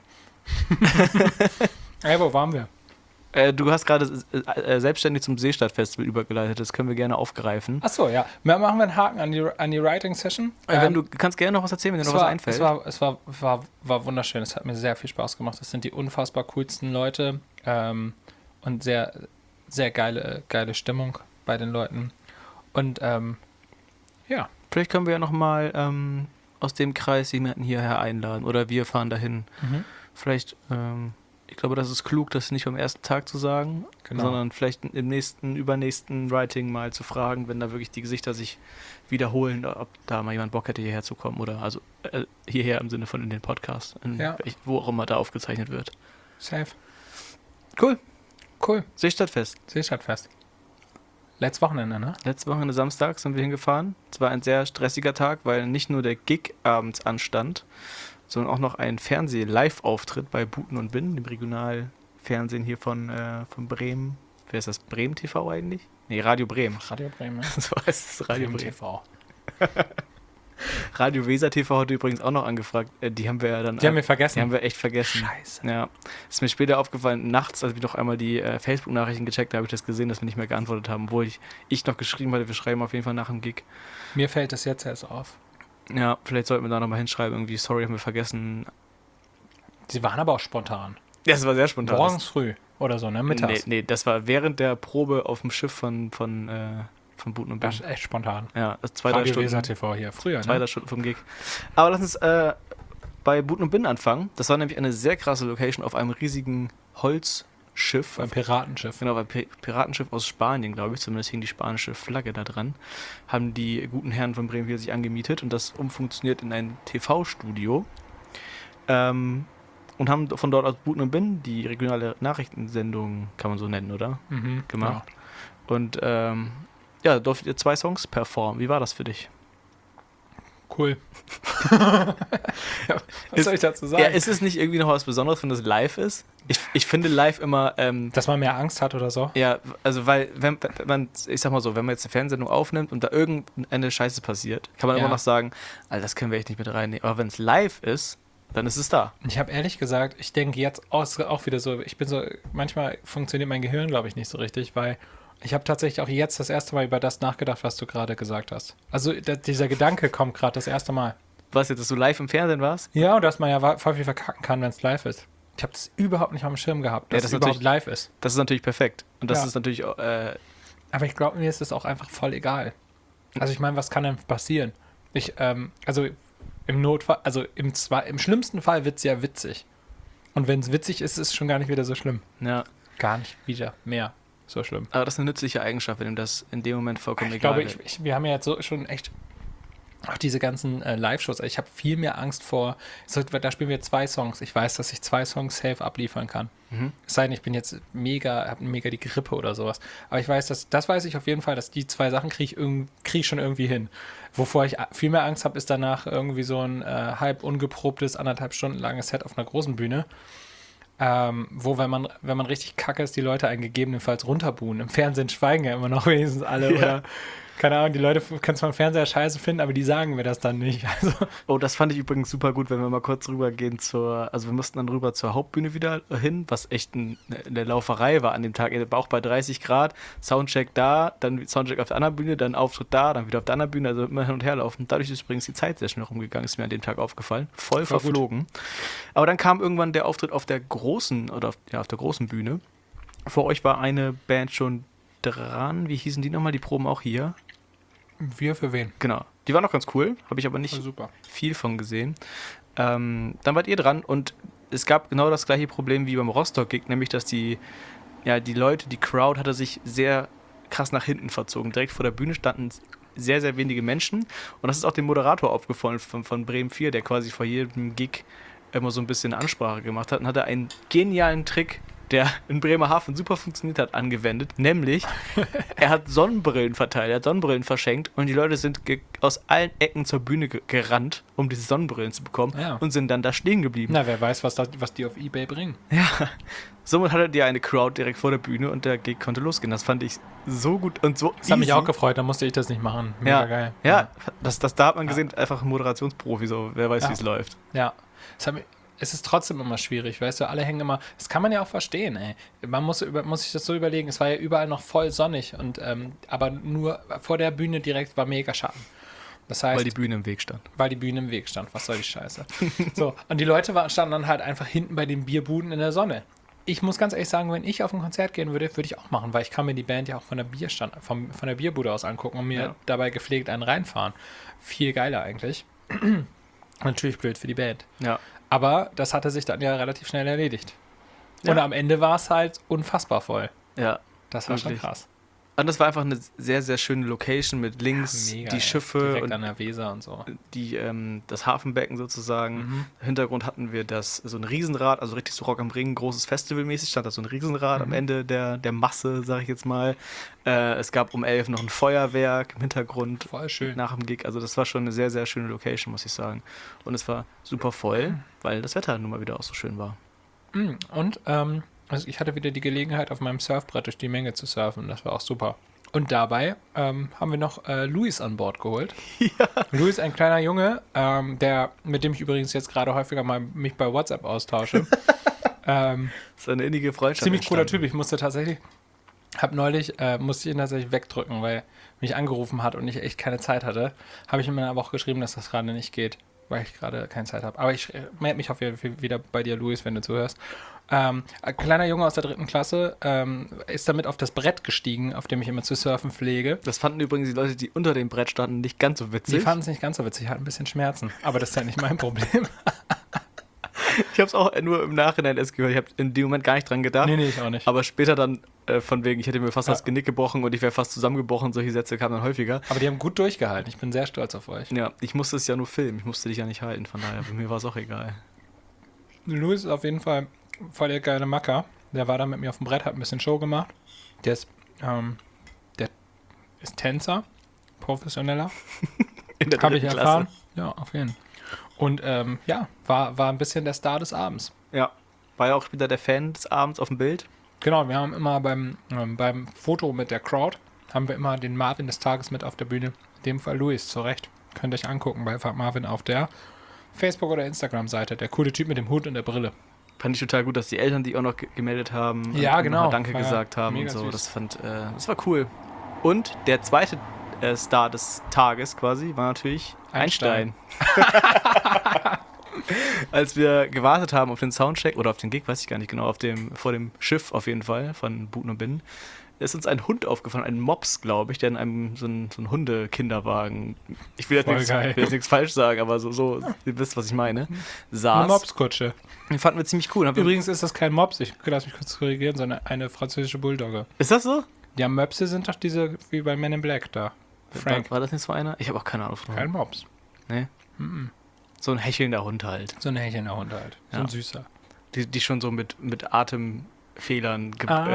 Ey, wo waren wir? Du hast gerade selbstständig zum Seestadt-Festival übergeleitet. Das können wir gerne aufgreifen. Achso, ja. Machen wir einen Haken an die Writing-Session. Wenn du kannst gerne noch was erzählen, wenn dir noch was einfällt. Es war wunderschön. Es hat mir sehr viel Spaß gemacht. Es sind die unfassbar coolsten Leute und sehr, sehr geile Stimmung bei den Leuten. Und ja. Vielleicht können wir ja noch mal aus dem Kreis jemanden hierher einladen oder wir fahren dahin. Mhm. Vielleicht, ich glaube, das ist klug, das nicht am ersten Tag zu sagen, Genau. sondern vielleicht im übernächsten Writing mal zu fragen, wenn da wirklich die Gesichter sich wiederholen, ob da mal jemand Bock hätte, hierher zu kommen oder also hierher im Sinne von in den Podcast, Ja. wo auch immer da aufgezeichnet wird. Safe. Cool. Cool. Seestadtfest. Seestadtfest. Letztes Wochenende, ne? Letzte Woche Samstag sind wir hingefahren. Es war ein sehr stressiger Tag, weil nicht nur der Gig abends anstand, sondern auch noch ein Fernseh-Live-Auftritt bei Buten und Bin, dem Regionalfernsehen hier von Bremen. Wer ist das? Bremen TV eigentlich? Nee, Radio Bremen. Radio Bremen, ne? So heißt es, Radio Bremen. TV. Radio Weser TV hat übrigens auch noch angefragt. Die haben wir ja dann. Die haben wir vergessen. Die haben wir echt vergessen. Scheiße. Ja. Ist mir später aufgefallen, nachts, als ich noch einmal die Facebook-Nachrichten gecheckt habe, habe ich das gesehen, dass wir nicht mehr geantwortet haben, obwohl ich noch geschrieben hatte, wir schreiben auf jeden Fall nach dem Gig. Mir fällt das jetzt erst auf. Ja, vielleicht sollten wir da nochmal hinschreiben, irgendwie, sorry, haben wir vergessen. Sie waren aber auch spontan. Ja, das war sehr spontan. Morgens früh oder so, ne? Mittags. Nee, das war während der Probe auf dem Schiff von Buten und Bin. Das ist echt spontan. Ja, das 2-3 Radio Weser Stunden. TV hier. Früher, 2-3 ne? Stunden vom Gig. Aber lass uns bei Buten und Bin anfangen. Das war nämlich eine sehr krasse Location auf einem riesigen Holzschiff. Beim Piratenschiff. Genau, beim Piratenschiff aus Spanien, glaube ich, zumindest hing die spanische Flagge da dran, haben die guten Herren von Bremen sich angemietet und das umfunktioniert in ein TV-Studio. Und haben von dort aus Buten und Bin, die regionale Nachrichtensendung, kann man so nennen, oder? Mhm, Gemacht. Und ja, durftet ihr 2 Songs performen. Wie war das für dich? Cool. Was soll ich dazu sagen? Ja, ist es nicht irgendwie noch was Besonderes, wenn das live ist? Ich finde live immer, Dass man mehr Angst hat oder so? ja, also weil, wenn man, ich sag mal so, wenn man jetzt eine Fernsehsendung aufnimmt und da irgendeine Scheiße passiert, kann man Ja. immer noch sagen, Alter, das können wir echt nicht mit reinnehmen. Aber wenn es live ist, dann ist es da. Ich habe ehrlich gesagt, ich denke jetzt auch wieder so, manchmal funktioniert mein Gehirn, glaube ich, nicht so richtig, weil ich habe tatsächlich auch jetzt das erste Mal über das nachgedacht, was du gerade gesagt hast. Also dieser Gedanke kommt gerade das erste Mal. Was jetzt, dass du live im Fernsehen warst? Ja, und dass man ja voll viel verkacken kann, wenn es live ist. Ich habe das überhaupt nicht auf dem Schirm gehabt, Ja, dass das es ist überhaupt natürlich- live ist. Das ist natürlich perfekt. Und das Ja. ist natürlich, Aber ich glaube, mir ist es auch einfach voll egal. Also ich meine, was kann denn passieren? Also im Notfall, also im schlimmsten Fall wird es ja witzig. Und wenn es witzig ist, ist es schon gar nicht wieder so schlimm. Ja. Gar nicht wieder mehr so schlimm. Aber das ist eine nützliche Eigenschaft, wenn ihm das in dem Moment vollkommen Ich egal glaube, ist. wir haben ja jetzt so schon echt auch diese ganzen Live-Shows. Ich habe viel mehr Angst vor, da spielen wir 2 Songs. Ich weiß, dass ich 2 Songs safe abliefern kann. Es sei denn, ich bin jetzt habe mega die Grippe oder sowas. Aber ich weiß, das weiß ich auf jeden Fall, dass die 2 Sachen krieg ich schon irgendwie hin. Wovor ich viel mehr Angst habe, ist danach irgendwie so ein halb ungeprobtes, 1,5 Stunden langes Set auf einer großen Bühne. Wo, wenn man richtig kacke ist, die Leute einen gegebenenfalls runterbuhen. Im Fernsehen schweigen ja immer noch wenigstens alle. Ja. Oder, keine Ahnung, die Leute können zwar im Fernseher scheiße finden, aber die sagen mir das dann nicht. Also, Oh, das fand ich übrigens super gut, wenn wir mal kurz rübergehen also wir mussten dann rüber zur Hauptbühne wieder hin, was echt eine Lauferei war an dem Tag, auch bei 30 Grad, Soundcheck da, dann Soundcheck auf der anderen Bühne, dann Auftritt da, dann wieder auf der anderen Bühne, also immer hin und her laufen. Dadurch ist übrigens die Zeit sehr schnell rumgegangen, ist mir an dem Tag aufgefallen. Voll verflogen. Aber dann kam irgendwann der Auftritt auf der großen, auf der großen Bühne. Vor euch war eine Band schon dran, wie hießen die nochmal, die proben auch hier. wir für wen? Genau. Die war noch ganz cool, habe ich aber nicht Super. viel von gesehen. Dann wart ihr dran und es gab genau das gleiche Problem wie beim Rostock-Gig, nämlich dass die Leute, die Crowd hatte sich sehr krass nach hinten verzogen. Direkt vor der Bühne standen sehr, sehr wenige Menschen und das ist auch dem Moderator aufgefallen von Bremen 4, der quasi vor jedem Gig immer so ein bisschen Ansprache gemacht hat und hatte einen genialen Trick, der in Bremerhaven super funktioniert hat, angewendet. Nämlich, er hat Sonnenbrillen verteilt, er hat Sonnenbrillen verschenkt und die Leute sind aus allen Ecken zur Bühne gerannt, um diese Sonnenbrillen zu bekommen und sind dann da stehen geblieben. Na, wer weiß, was die auf Ebay bringen. Ja, somit hatte die eine Crowd direkt vor der Bühne und der Gig konnte losgehen. Das fand ich so gut und so Das hat mich auch gefreut, da musste ich das nicht machen. Mega geil. Ja, da hat man gesehen, einfach ein Moderationsprofi, so, wer weiß, wie es läuft. Ja, es ist trotzdem immer schwierig, weißt du, alle hängen immer, das kann man ja auch verstehen, ey. Man muss sich das so überlegen, es war ja überall noch voll sonnig und aber nur vor der Bühne direkt war mega Schatten. Das heißt, Weil die Bühne im Weg stand. Was soll die Scheiße? So, und die Leute standen dann halt einfach hinten bei den Bierbuden in der Sonne. Ich muss ganz ehrlich sagen, wenn ich auf ein Konzert gehen würde, würde ich auch machen, weil ich kann mir die Band ja auch von der Bierbude aus angucken und mir dabei gepflegt einen reinfahren. Viel geiler eigentlich. Natürlich blöd für die Band. Ja. Aber das hatte sich dann ja relativ schnell erledigt. Ja. Und am Ende war es halt unfassbar voll. Ja. Das war Wirklich. schon krass. Und das war einfach eine sehr, sehr schöne Location mit links Mega, die ey. Schiffe Direkt und an der Weser und so. das Hafenbecken sozusagen. Im Hintergrund hatten wir so ein Riesenrad, also richtig so Rock am Ring, großes Festivalmäßig, stand da so ein Riesenrad am Ende der Masse, sag ich jetzt mal. Es gab um 11 noch ein Feuerwerk im Hintergrund. Voll schön. Nach dem Gig. Also das war schon eine sehr, sehr schöne Location, muss ich sagen. Und es war super voll, weil das Wetter nun mal wieder auch so schön war. Und also ich hatte wieder die Gelegenheit, auf meinem Surfbrett durch die Menge zu surfen. Das war auch super. Und dabei haben wir noch Luis an Bord geholt. Ja. Luis, ein kleiner Junge, mit dem ich übrigens jetzt gerade häufiger mal mich bei WhatsApp austausche. Das ist eine innige Freundschaft. Ziemlich cooler Typ. Ich musste ihn tatsächlich wegdrücken, weil mich angerufen hat und ich echt keine Zeit hatte. Habe ich ihm dann aber auch geschrieben, dass das gerade nicht geht, weil ich gerade keine Zeit habe. Aber ich melde mich auf jeden Fall wieder bei dir, Luis, wenn du zuhörst. Ein kleiner Junge aus der 3. Klasse ist damit auf das Brett gestiegen, auf dem ich immer zu surfen pflege. Das fanden übrigens die Leute, die unter dem Brett standen, nicht ganz so witzig. Die fanden es nicht ganz so witzig, hatten ein bisschen Schmerzen. Aber das ist ja nicht mein Problem. Ich habe es auch nur im Nachhinein erst gehört. Ich habe in dem Moment gar nicht dran gedacht. Nee, ich auch nicht. Aber später dann von wegen, ich hätte mir fast das Genick gebrochen und ich wäre fast zusammengebrochen. Solche Sätze kamen dann häufiger. Aber die haben gut durchgehalten. Ich bin sehr stolz auf euch. Ja, ich musste es ja nur filmen. Ich musste dich ja nicht halten. Von daher, bei mir war es auch egal. Luis ist auf jeden Fall voll der geile Macker. Der war da mit mir auf dem Brett, hat ein bisschen Show gemacht. Der ist Tänzer, professioneller. In der Habe ich 3. Klasse. erfahren. Ja, auf jeden Fall. Und war ein bisschen der Star des Abends. Ja, war ja auch wieder der Fan des Abends auf dem Bild. Genau, wir haben immer beim Foto mit der Crowd, haben wir immer den Marvin des Tages mit auf der Bühne. In dem Fall Luis, zu Recht. Könnt ihr euch angucken bei Marvin auf der Facebook- oder Instagram-Seite. Der coole Typ mit dem Hut und der Brille. Fand ich total gut, dass die Eltern die auch noch gemeldet haben. Ja, und genau. nochmal Danke War gesagt haben und mega so. süß. Das war cool. Und der zweite Star des Tages quasi war natürlich Einstein. Als wir gewartet haben auf den Soundcheck oder auf den Gig, weiß ich gar nicht genau, vor dem Schiff auf jeden Fall von Buten und Binnen, ist uns ein Hund aufgefallen, ein Mops, glaube ich, der in einem so ein Hundekinderwagen, ich will jetzt nichts falsch sagen, aber so, ihr wisst, was ich meine, saß. Eine Mopskutsche. Den fanden wir ziemlich cool. Übrigens ist das kein Mops, ich lass mich kurz korrigieren, sondern eine französische Bulldogge. Ist das so? Ja, Möpse sind doch diese, wie bei Men in Black da. Frank. War das nicht so einer? Ich habe auch keine Ahnung von. Kein Mops. Nee. So ein hechelnder Hund halt. So ein hechelnder Hund halt. So Ja. ein süßer. Die schon so mit Atemfehlern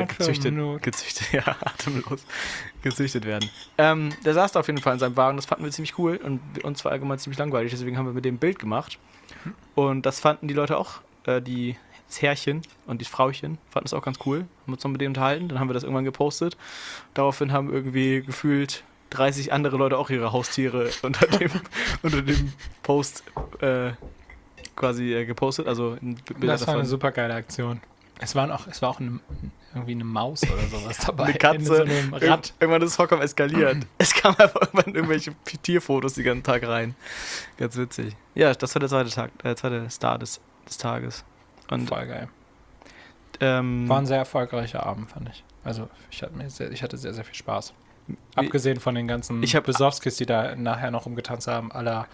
atemlos gezüchtet werden. Der saß da auf jeden Fall in seinem Wagen, das fanden wir ziemlich cool und uns war allgemein ziemlich langweilig, deswegen haben wir mit dem ein Bild gemacht. Und das fanden die Leute auch, das Herrchen und die Frauchen fanden das auch ganz cool, haben uns noch mit denen unterhalten, dann haben wir das irgendwann gepostet. Daraufhin haben irgendwie gefühlt 30 andere Leute auch ihre Haustiere unter dem Post quasi gepostet, das Das war eine super geile Aktion. Es war auch irgendwie eine Maus oder sowas dabei. Eine Katze. In so einem Rad. Irgendwann ist es vollkommen eskaliert. Es kamen einfach irgendwann irgendwelche Tierfotos den ganzen Tag rein. Ganz witzig. Ja, das war der zweite Star des Tages. Und, Voll geil. War ein sehr erfolgreicher Abend, fand ich. Also ich hatte sehr, sehr viel Spaß. Abgesehen von den ganzen Besowskis, die da nachher noch rumgetanzt haben,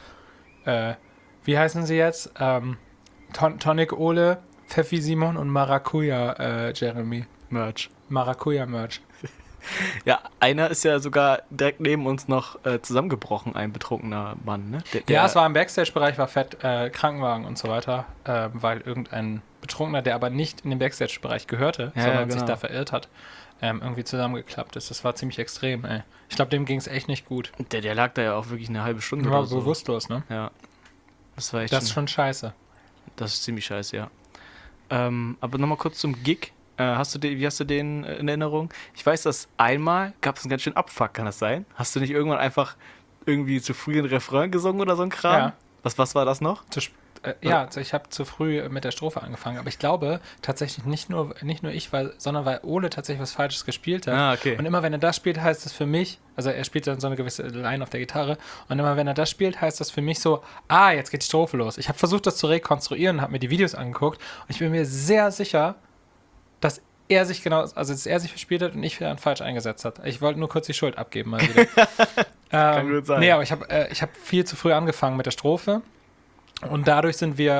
wie heißen sie jetzt? Tonic Ole, Pfeffi Simon und Maracuja Jeremy. Maracuja Merch. Ja, einer ist ja sogar direkt neben uns noch zusammengebrochen, ein betrunkener Mann, ne? Es war im Backstage-Bereich, war fett, Krankenwagen und so weiter, weil irgendein Betrunkener, der aber nicht in den Backstage-Bereich gehörte, sondern sich da verirrt hat, irgendwie zusammengeklappt ist. Das war ziemlich extrem, ey. Ich glaube, dem ging es echt nicht gut. Der lag da ja auch wirklich eine halbe Stunde War oder so. bewusstlos, ne? Ja. Das war echt Das ist schon scheiße. Das ist ziemlich scheiße, ja. Aber nochmal kurz zum Gig. Wie hast du den in Erinnerung? Ich weiß, dass einmal gab es einen ganz schönen Abfuck, kann das sein? Hast du nicht irgendwann einfach irgendwie zu früh einen Refrain gesungen oder so ein Kram? Ja. Was war das noch? Ich habe zu früh mit der Strophe angefangen, aber ich glaube tatsächlich nicht nur ich, sondern weil Ole tatsächlich was Falsches gespielt hat. Ah, okay. Und immer wenn er das spielt, heißt das für mich, also er spielt dann so eine gewisse Line auf der Gitarre und immer wenn er das spielt, heißt das für mich so, jetzt geht die Strophe los. Ich habe versucht, das zu rekonstruieren, habe mir die Videos angeguckt und ich bin mir sehr sicher, dass er sich verspielt hat und ich dann falsch eingesetzt hat. Ich wollte nur kurz die Schuld abgeben mal wieder. Kann gut sein. Nee, aber ich hab viel zu früh angefangen mit der Strophe. Und dadurch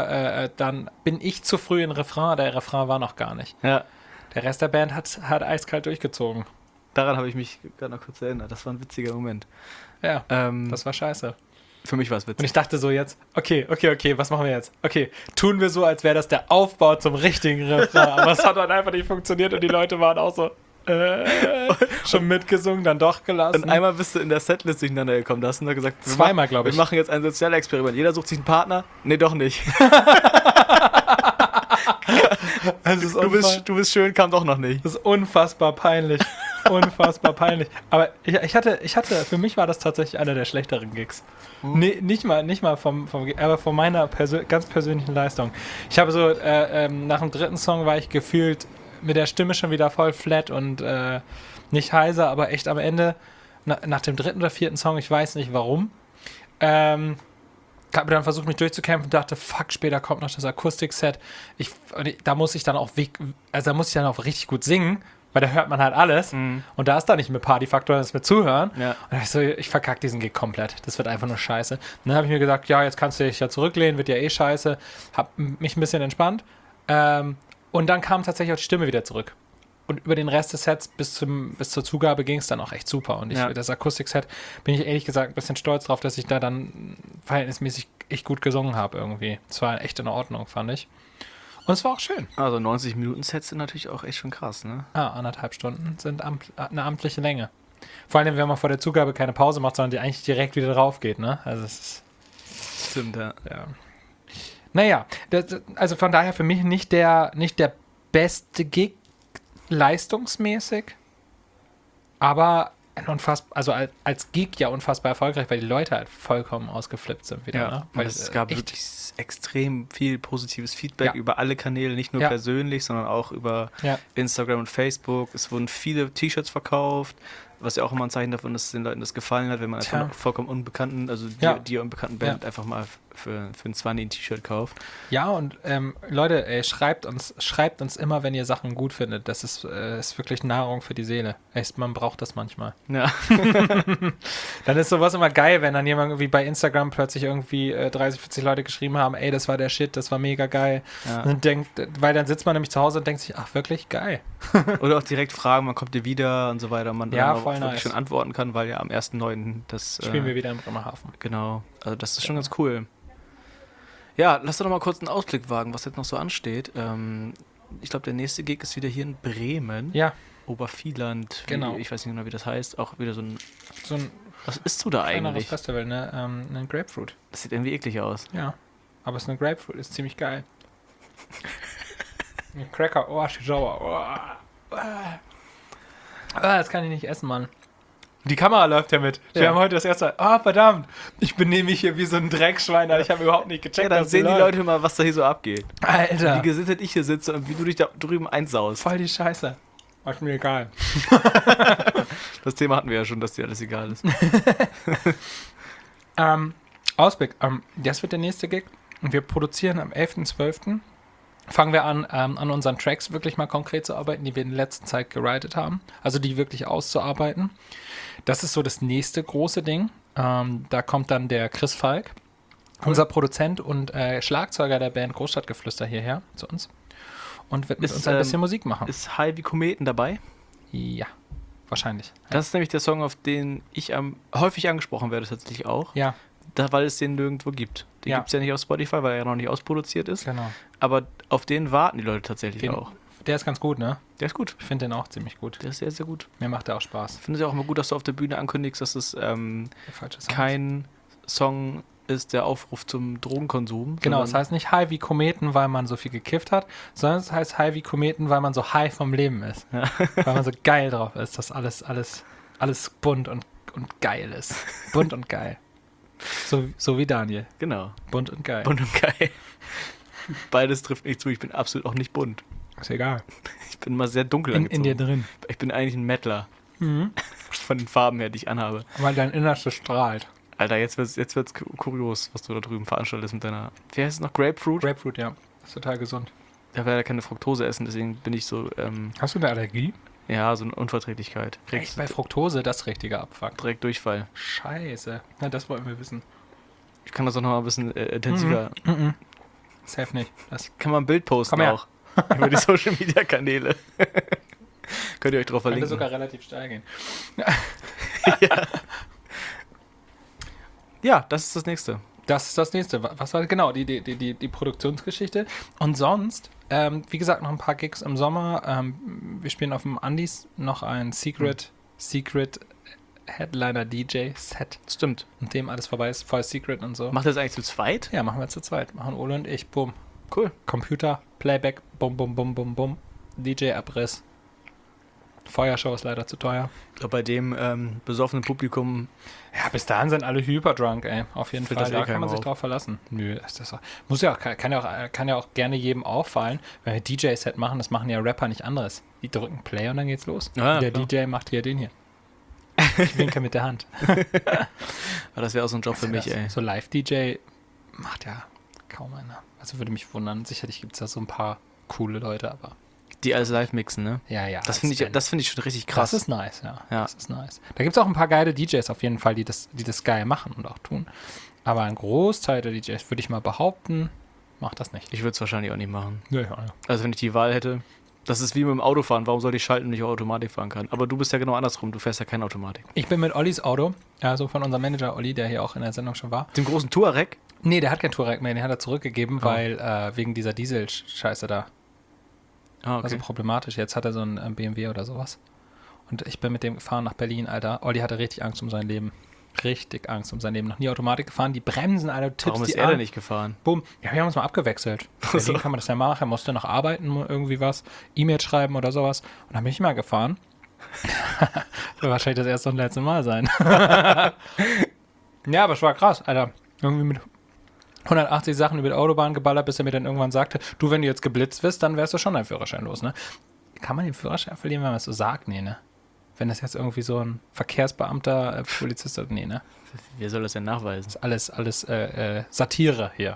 bin ich zu früh in Refrain, der Refrain war noch gar nicht. Ja. Der Rest der Band hat eiskalt durchgezogen. Daran habe ich mich gerade noch kurz erinnert. Das war ein witziger Moment. Ja, das war scheiße. Für mich war es witzig. Und ich dachte so jetzt, okay, was machen wir jetzt? Okay, tun wir so, als wäre das der Aufbau zum richtigen Refrain. Aber es hat dann einfach nicht funktioniert und die Leute waren auch so, schon mitgesungen, dann doch gelassen. Und einmal bist du in der Setlist durcheinander gekommen. Da hast du nur gesagt, zweimal, glaube ich. Wir machen jetzt ein Sozialexperiment. Jeder sucht sich einen Partner. Nee, doch nicht. Du bist schön, kam doch noch nicht. Das ist unfassbar peinlich. Unfassbar peinlich. Aber ich hatte, für mich war das tatsächlich einer der schlechteren Gigs. Nee, nicht mal aber von meiner ganz persönlichen Leistung. Ich habe so, nach dem dritten Song war ich gefühlt mit der Stimme schon wieder voll flat und nicht heiser, aber echt am Ende, nach dem dritten oder vierten Song, ich weiß nicht warum, habe dann versucht, mich durchzukämpfen und dachte, fuck, später kommt noch das Akustikset. Da muss ich dann auch richtig gut singen, weil da hört man halt alles. Und da ist da nicht mehr Partyfaktor, das ist mit Zuhören. Ja. Und ich verkacke diesen Gig komplett. Das wird einfach nur scheiße. Und dann habe ich mir gesagt, ja, jetzt kannst du dich ja zurücklehnen, wird ja eh scheiße. Hab mich ein bisschen entspannt. Und dann kam tatsächlich auch die Stimme wieder zurück. Und über den Rest des Sets bis zur Zugabe ging es dann auch echt super. Und das Akustikset bin ich ehrlich gesagt ein bisschen stolz drauf, dass ich da dann verhältnismäßig echt gut gesungen habe irgendwie. Es war echt in Ordnung, fand ich. Und es war auch schön. Also 90-Minuten-Sets sind natürlich auch echt schon krass, ne? 1,5 Stunden sind eine amtliche Länge. Vor allem, wenn man vor der Zugabe keine Pause macht, sondern die eigentlich direkt wieder drauf geht, ne? Also es ist... Stimmt, ja. Naja, also von daher für mich nicht der beste Gig leistungsmäßig, aber als Gig ja unfassbar erfolgreich, weil die Leute halt vollkommen ausgeflippt sind wieder. Ja, ne? weil es gab wirklich extrem viel positives Feedback über alle Kanäle, nicht nur persönlich, sondern auch über Instagram und Facebook. Es wurden viele T-Shirts verkauft, was ja auch immer ein Zeichen davon ist, dass den Leuten das gefallen hat, wenn man einfach vollkommen unbekannten, dir unbekannten Band einfach mal für ein 20 ein T-Shirt kauft. Ja, und Leute, ey, schreibt uns immer, wenn ihr Sachen gut findet. Das ist wirklich Nahrung für die Seele. Echt, man braucht das manchmal. Ja. Dann ist sowas immer geil, wenn dann jemand irgendwie bei Instagram plötzlich irgendwie 30, 40 Leute geschrieben haben, ey, das war der Shit, das war mega geil. Ja. Und weil dann sitzt man nämlich zu Hause und denkt sich, ach wirklich, geil. Oder auch direkt fragen, wann kommt ihr wieder und so weiter. Und man Ja, dann auch voll wirklich nice. schon antworten kann, weil ja am 1.9. das Spielen wir wieder in Bremerhaven. genau. Also das ist schon ganz cool. Ja, lass doch noch mal kurz einen Ausblick wagen, was jetzt noch so ansteht. Ich glaube, der nächste Gig ist wieder hier in Bremen. Ja, Obervieland. Genau. Ich weiß nicht genau, wie das heißt. Auch wieder so ein... so ein Was isst du da kleineres eigentlich? Festival, ne? Ein Grapefruit. Das sieht irgendwie eklig aus. Ja, aber es ist eine Grapefruit, ist ziemlich geil. Ein Cracker, oh, ist sauer. Oh. Das kann ich nicht essen, Mann. Die Kamera läuft ja mit. Wir Ja. haben heute das erste Mal, verdammt, ich benehme mich hier wie so ein Dreckschwein, Alter. Ich habe überhaupt nicht gecheckt, Ja, dann was sehen die läuft. Leute mal, was da hier so abgeht. Alter, Wie gesittet ich hier sitze und wie du dich da drüben einsaust. voll die Scheiße. Ist mir egal. Das Thema hatten wir ja schon, dass dir alles egal ist. Ausblick, das wird der nächste Gig. Und wir produzieren am 11.12. Fangen wir an unseren Tracks wirklich mal konkret zu arbeiten, die wir in der letzten Zeit gewritet haben. Also die wirklich auszuarbeiten. Das ist so das nächste große Ding. Da kommt dann der Chris Falk, unser Produzent und Schlagzeuger der Band Großstadtgeflüster hierher zu uns. Und wird mit Ist, uns ein bisschen Musik machen. Ist High wie Kometen dabei? Ja, wahrscheinlich. Das ist nämlich der Song, auf den ich am häufig angesprochen werde, tatsächlich auch. Ja, Weil es den nirgendwo gibt. Den Ja. gibt es ja nicht auf Spotify, weil er ja noch nicht ausproduziert ist. genau. Aber auf den warten die Leute tatsächlich auch. Der ist ganz gut, ne? Der ist gut. Ich finde den auch ziemlich gut. Der ist sehr, sehr gut. Mir macht der auch Spaß. Ich finde es ja auch immer gut, dass du auf der Bühne ankündigst, dass es Der falsche Sound. kein Song ist, der Aufruf zum Drogenkonsum. Genau, es sondern- heißt nicht High wie Kometen, weil man so viel gekifft hat, sondern es heißt High wie Kometen, weil man so high vom Leben ist. Ja. Weil man so geil drauf ist, dass alles bunt und geil ist. Bunt und geil. So wie Daniel. Genau. Bunt und geil. Bunt und geil. Beides trifft nicht zu. Ich bin absolut auch nicht bunt. Ist egal. Ich bin immer sehr dunkel In dir angezogen. drin. Ich bin eigentlich ein Mettler. Von den Farben her, die ich anhabe. Weil dein Innerstes strahlt. Alter, jetzt wird's kurios, was du da drüben veranstaltest mit deiner... Wie heißt es noch? Grapefruit? Grapefruit, ja. Ist total gesund. Ich habe leider keine Fructose essen, deswegen bin ich so... Hast du eine Allergie? ja, so eine Unverträglichkeit. Echt Kriegst bei Fructose das richtige Abfuck. direkt Durchfall. Scheiße. Na, das wollten wir wissen. Ich kann das auch noch mal ein bisschen intensiver... Safe nicht. Das Kann man ein Bild posten Komm her. auch. Über die Social Media Kanäle. Könnt ihr euch drauf könnte verlinken. sogar relativ steil gehen. Ja, das ist das nächste. Das ist das nächste. Was war genau die Produktionsgeschichte? Und sonst, wie gesagt, noch ein paar Gigs im Sommer. Wir spielen auf dem Andis noch ein Secret Headliner DJ Set. Stimmt. Und dem alles vorbei ist, voll Secret und so. Macht ihr das eigentlich zu zweit? Ja, machen wir zu zweit. Machen Ole und ich. Bumm. Cool. Computer, Playback, bum, bum, bum, bum, bum. DJ-Abriss. Feuershow ist leider zu teuer. Ich glaube, bei dem besoffenen Publikum... Ja, bis dahin sind alle hyperdrunk, ey. Auf jeden Fällt Fall. das eh Da kann keinem man sich auf. drauf verlassen. Nö, ist das auch, kann ja auch gerne jedem auffallen, wenn wir DJ-Set machen, das machen ja Rapper nicht anderes. Die drücken Play und dann geht's los. Ja, Der klar. DJ macht hier den hier. Ich winke mit der Hand. Aber das wäre auch so ein Job für mich, ey. So Live-DJ macht ja kaum einer. Also würde mich wundern. Sicherlich gibt es da so ein paar coole Leute, aber Die alles live mixen, ne? ja. Das finde ich schon richtig krass. Das ist nice, ja. Ja. Das ist nice. Da gibt es auch ein paar geile DJs auf jeden Fall, die das geil machen und auch tun. Aber ein Großteil der DJs, würde ich mal behaupten, macht das nicht. Ich würde es wahrscheinlich auch nicht machen. Ja. Also wenn ich die Wahl hätte, das ist wie mit dem Autofahren. Warum soll ich schalten, wenn ich auch Automatik fahren kann? Aber du bist ja genau andersrum. Du fährst ja keine Automatik. Ich bin mit Ollis Auto, also von unserem Manager Olli, der hier auch in der Sendung schon war. Dem großen Touareg? Nee, der hat kein Touareg mehr, den hat er zurückgegeben, Oh. weil wegen dieser Diesel-Scheiße da. Ah, okay. Also problematisch. Jetzt hat er so einen BMW oder sowas. Und ich bin mit dem gefahren nach Berlin, Alter. Olli hatte richtig Angst um sein Leben. Richtig Angst um sein Leben. Noch nie Automatik gefahren. Die Bremsen, Alter, du tippst Warum ist die er an. denn nicht gefahren? Bumm. Ja, wir haben uns mal abgewechselt. In Berlin kann man das ja machen. Er musste noch arbeiten, irgendwie was. E-Mail schreiben oder sowas. Und dann bin ich mal gefahren. Wird wahrscheinlich das erste und letzte Mal sein. Ja, aber es war krass, Alter. Irgendwie mit 180 Sachen über die Autobahn geballert, bis er mir dann irgendwann sagte, du, wenn du jetzt geblitzt wirst, dann wärst du schon dein Führerschein los, ne? Kann man den Führerschein verlieren, wenn man es so sagt? Nee, ne? wenn das jetzt irgendwie so ein Verkehrsbeamter, Polizist ist, nee, ne? Wer soll das denn nachweisen? Alles Satire hier.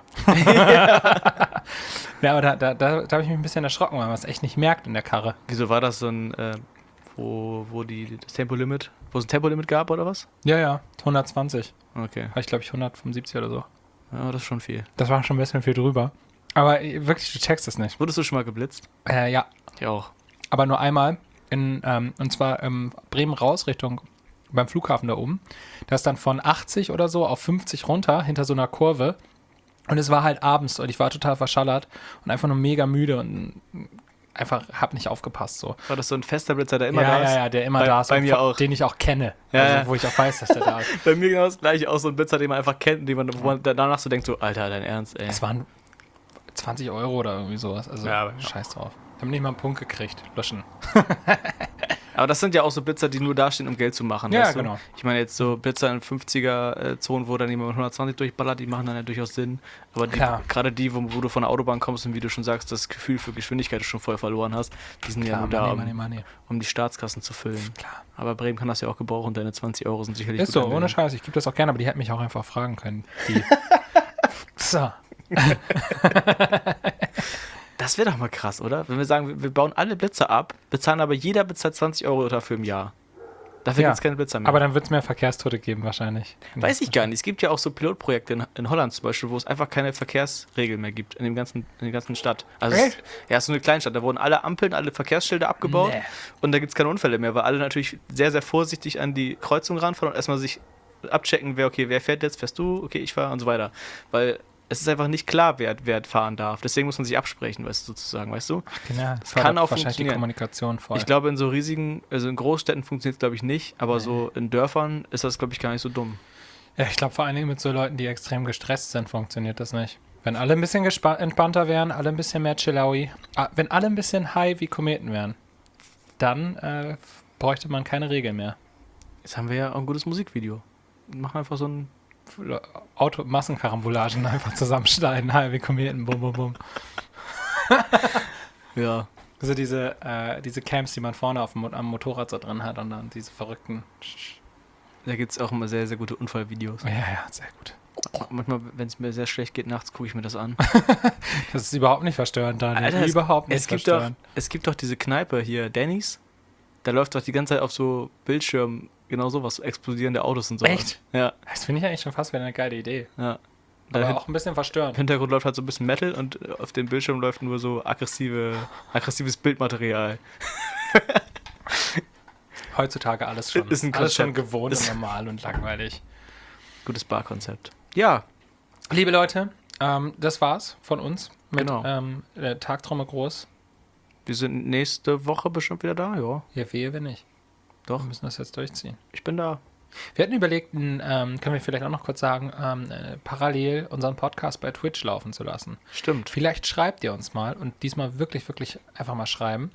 Ja, aber da habe ich mich ein bisschen erschrocken, weil man es echt nicht merkt in der Karre. Wieso war das so ein, wo das Tempolimit, wo es ein Tempolimit gab oder was? Ja, 120. Okay. War ich, glaube ich, 175 oder so. Ja, das ist schon viel. Das war schon ein bisschen viel drüber. Aber wirklich, du checkst es nicht. Wurdest du schon mal geblitzt? Ja, Ich auch. aber nur einmal. Und zwar Bremen raus, Richtung beim Flughafen da oben. Da ist dann von 80 oder so auf 50 runter, hinter so einer Kurve. Und es war halt abends und ich war total verschallert und einfach nur mega müde und einfach hab nicht aufgepasst so. War das so ein fester Blitzer, der immer da ist? Ja, der immer da ist. Bei und mir auch. Den ich auch kenne. Ja, also, ja. wo ich auch weiß, dass der da ist. Bei mir genau das gleiche, auch so ein Blitzer, den man einfach kennt, wo man danach so denkt, so, Alter, dein Ernst, ey. Es waren 20 Euro oder irgendwie sowas. Also Ja, aber- scheiß drauf. Ich habe nicht mal einen Punkt gekriegt. Löschen. Aber das sind ja auch so Blitzer, die nur dastehen, um Geld zu machen. Ja, weißt du? genau. Ich meine jetzt so Blitzer in 50er-Zonen, wo dann jemand mit 120 durchballert, die machen dann ja durchaus Sinn. Aber Klar. gerade die, wo du von der Autobahn kommst und wie du schon sagst, das Gefühl für Geschwindigkeit schon voll verloren hast, die sind ja nur da, Money. um die Staatskassen zu füllen. Klar. Aber Bremen kann das ja auch gebrauchen und deine 20 Euro sind sicherlich Ist gut so, angelegt. ohne Scheiß. Ich gebe das auch gerne, aber die hätten mich auch einfach fragen können. Die. So. Das wäre doch mal krass, oder? Wenn wir sagen, wir bauen alle Blitzer ab, bezahlen aber jeder bezahlt 20 Euro dafür im Jahr. Dafür Ja, gibt es keine Blitzer mehr. Aber dann wird es mehr Verkehrstote geben wahrscheinlich. Weiß ich gar nicht. Es gibt ja auch so Pilotprojekte in Holland zum Beispiel, wo es einfach keine Verkehrsregeln mehr gibt in der ganzen Stadt. Also Echt? Ja, es ist so eine Kleinstadt. Da wurden alle Ampeln, alle Verkehrsschilder abgebaut Nee. und da gibt es keine Unfälle mehr, weil alle natürlich sehr, sehr vorsichtig an die Kreuzung ranfahren und erstmal sich abchecken, wer fährt jetzt, fährst du, okay, ich fahre und so weiter. Weil es ist einfach nicht klar, wer fahren darf. Deswegen muss man sich absprechen, weißt du? Ja, Das kann auch wahrscheinlich die funktionieren. Kommunikation voll. Ich glaube, in so riesigen, also in Großstädten funktioniert es, glaube ich, nicht, aber so in Dörfern ist das, glaube ich, gar nicht so dumm. Ja, ich glaube vor allen Dingen mit so Leuten, die extrem gestresst sind, funktioniert das nicht. Wenn alle ein bisschen entspannter wären, alle ein bisschen mehr chillaui, wenn alle ein bisschen high wie Kometen wären, dann bräuchte man keine Regeln mehr. Jetzt haben wir ja auch ein gutes Musikvideo. Wir machen einfach so ein. Massenkarambolagen einfach zusammenschneiden, high wie Kometen, bum, bum, bum. Ja. Also diese Camps, die man vorne am Motorrad so drin hat und dann diese verrückten. Da gibt es auch immer sehr, sehr gute Unfallvideos. Ja, sehr gut. Manchmal, wenn es mir sehr schlecht geht, nachts gucke ich mir das an. Das ist überhaupt nicht verstörend, Daniel. Alter, Überhaupt nicht verstörend. Es gibt doch diese Kneipe hier, Denny's. Da läuft doch die ganze Zeit auf so Bildschirmen genau sowas, so explodierende Autos und so. Echt? Ja. Das finde ich eigentlich schon fast wieder eine geile Idee. Ja. Aber Im auch ein bisschen verstörend. Hintergrund läuft halt so ein bisschen Metal und auf dem Bildschirm läuft nur so aggressives Bildmaterial. Heutzutage alles schon, Ist ein alles schon Konzept. gewohnt und normal und langweilig. Gutes Barkonzept. Ja, Liebe Leute, das war's von uns mit Genau. Tagtraum groß. wir sind nächste Woche bestimmt wieder da, ja. Ja, wehe, wenn nicht. Doch, Wir müssen das jetzt durchziehen. ich bin da. Wir hatten überlegt, können wir vielleicht auch noch kurz sagen, parallel unseren Podcast bei Twitch laufen zu lassen. Stimmt. Vielleicht schreibt ihr uns mal und diesmal wirklich, wirklich einfach mal schreiben,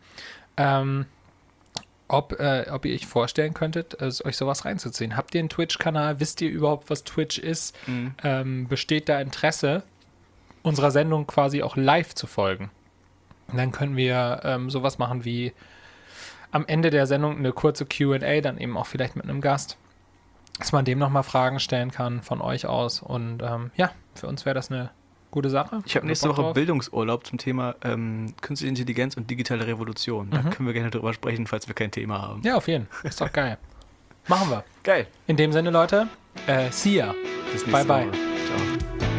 ob ihr euch vorstellen könntet, euch sowas reinzuziehen. Habt ihr einen Twitch-Kanal? Wisst ihr überhaupt, was Twitch ist? Besteht da Interesse, unserer Sendung quasi auch live zu folgen? Und dann können wir sowas machen wie am Ende der Sendung eine kurze Q&A, dann eben auch vielleicht mit einem Gast, dass man dem nochmal Fragen stellen kann von euch aus. Und ja, für uns wäre das eine gute Sache. Ich habe nächste Bock Woche drauf. Bildungsurlaub zum Thema Künstliche Intelligenz und digitale Revolution. Da können wir gerne drüber sprechen, falls wir kein Thema haben. Ja, auf jeden Fall. Ist doch geil. Machen wir. Geil. In dem Sinne, Leute, see ya. Bis Bye, nächste bye. Woche. Ciao.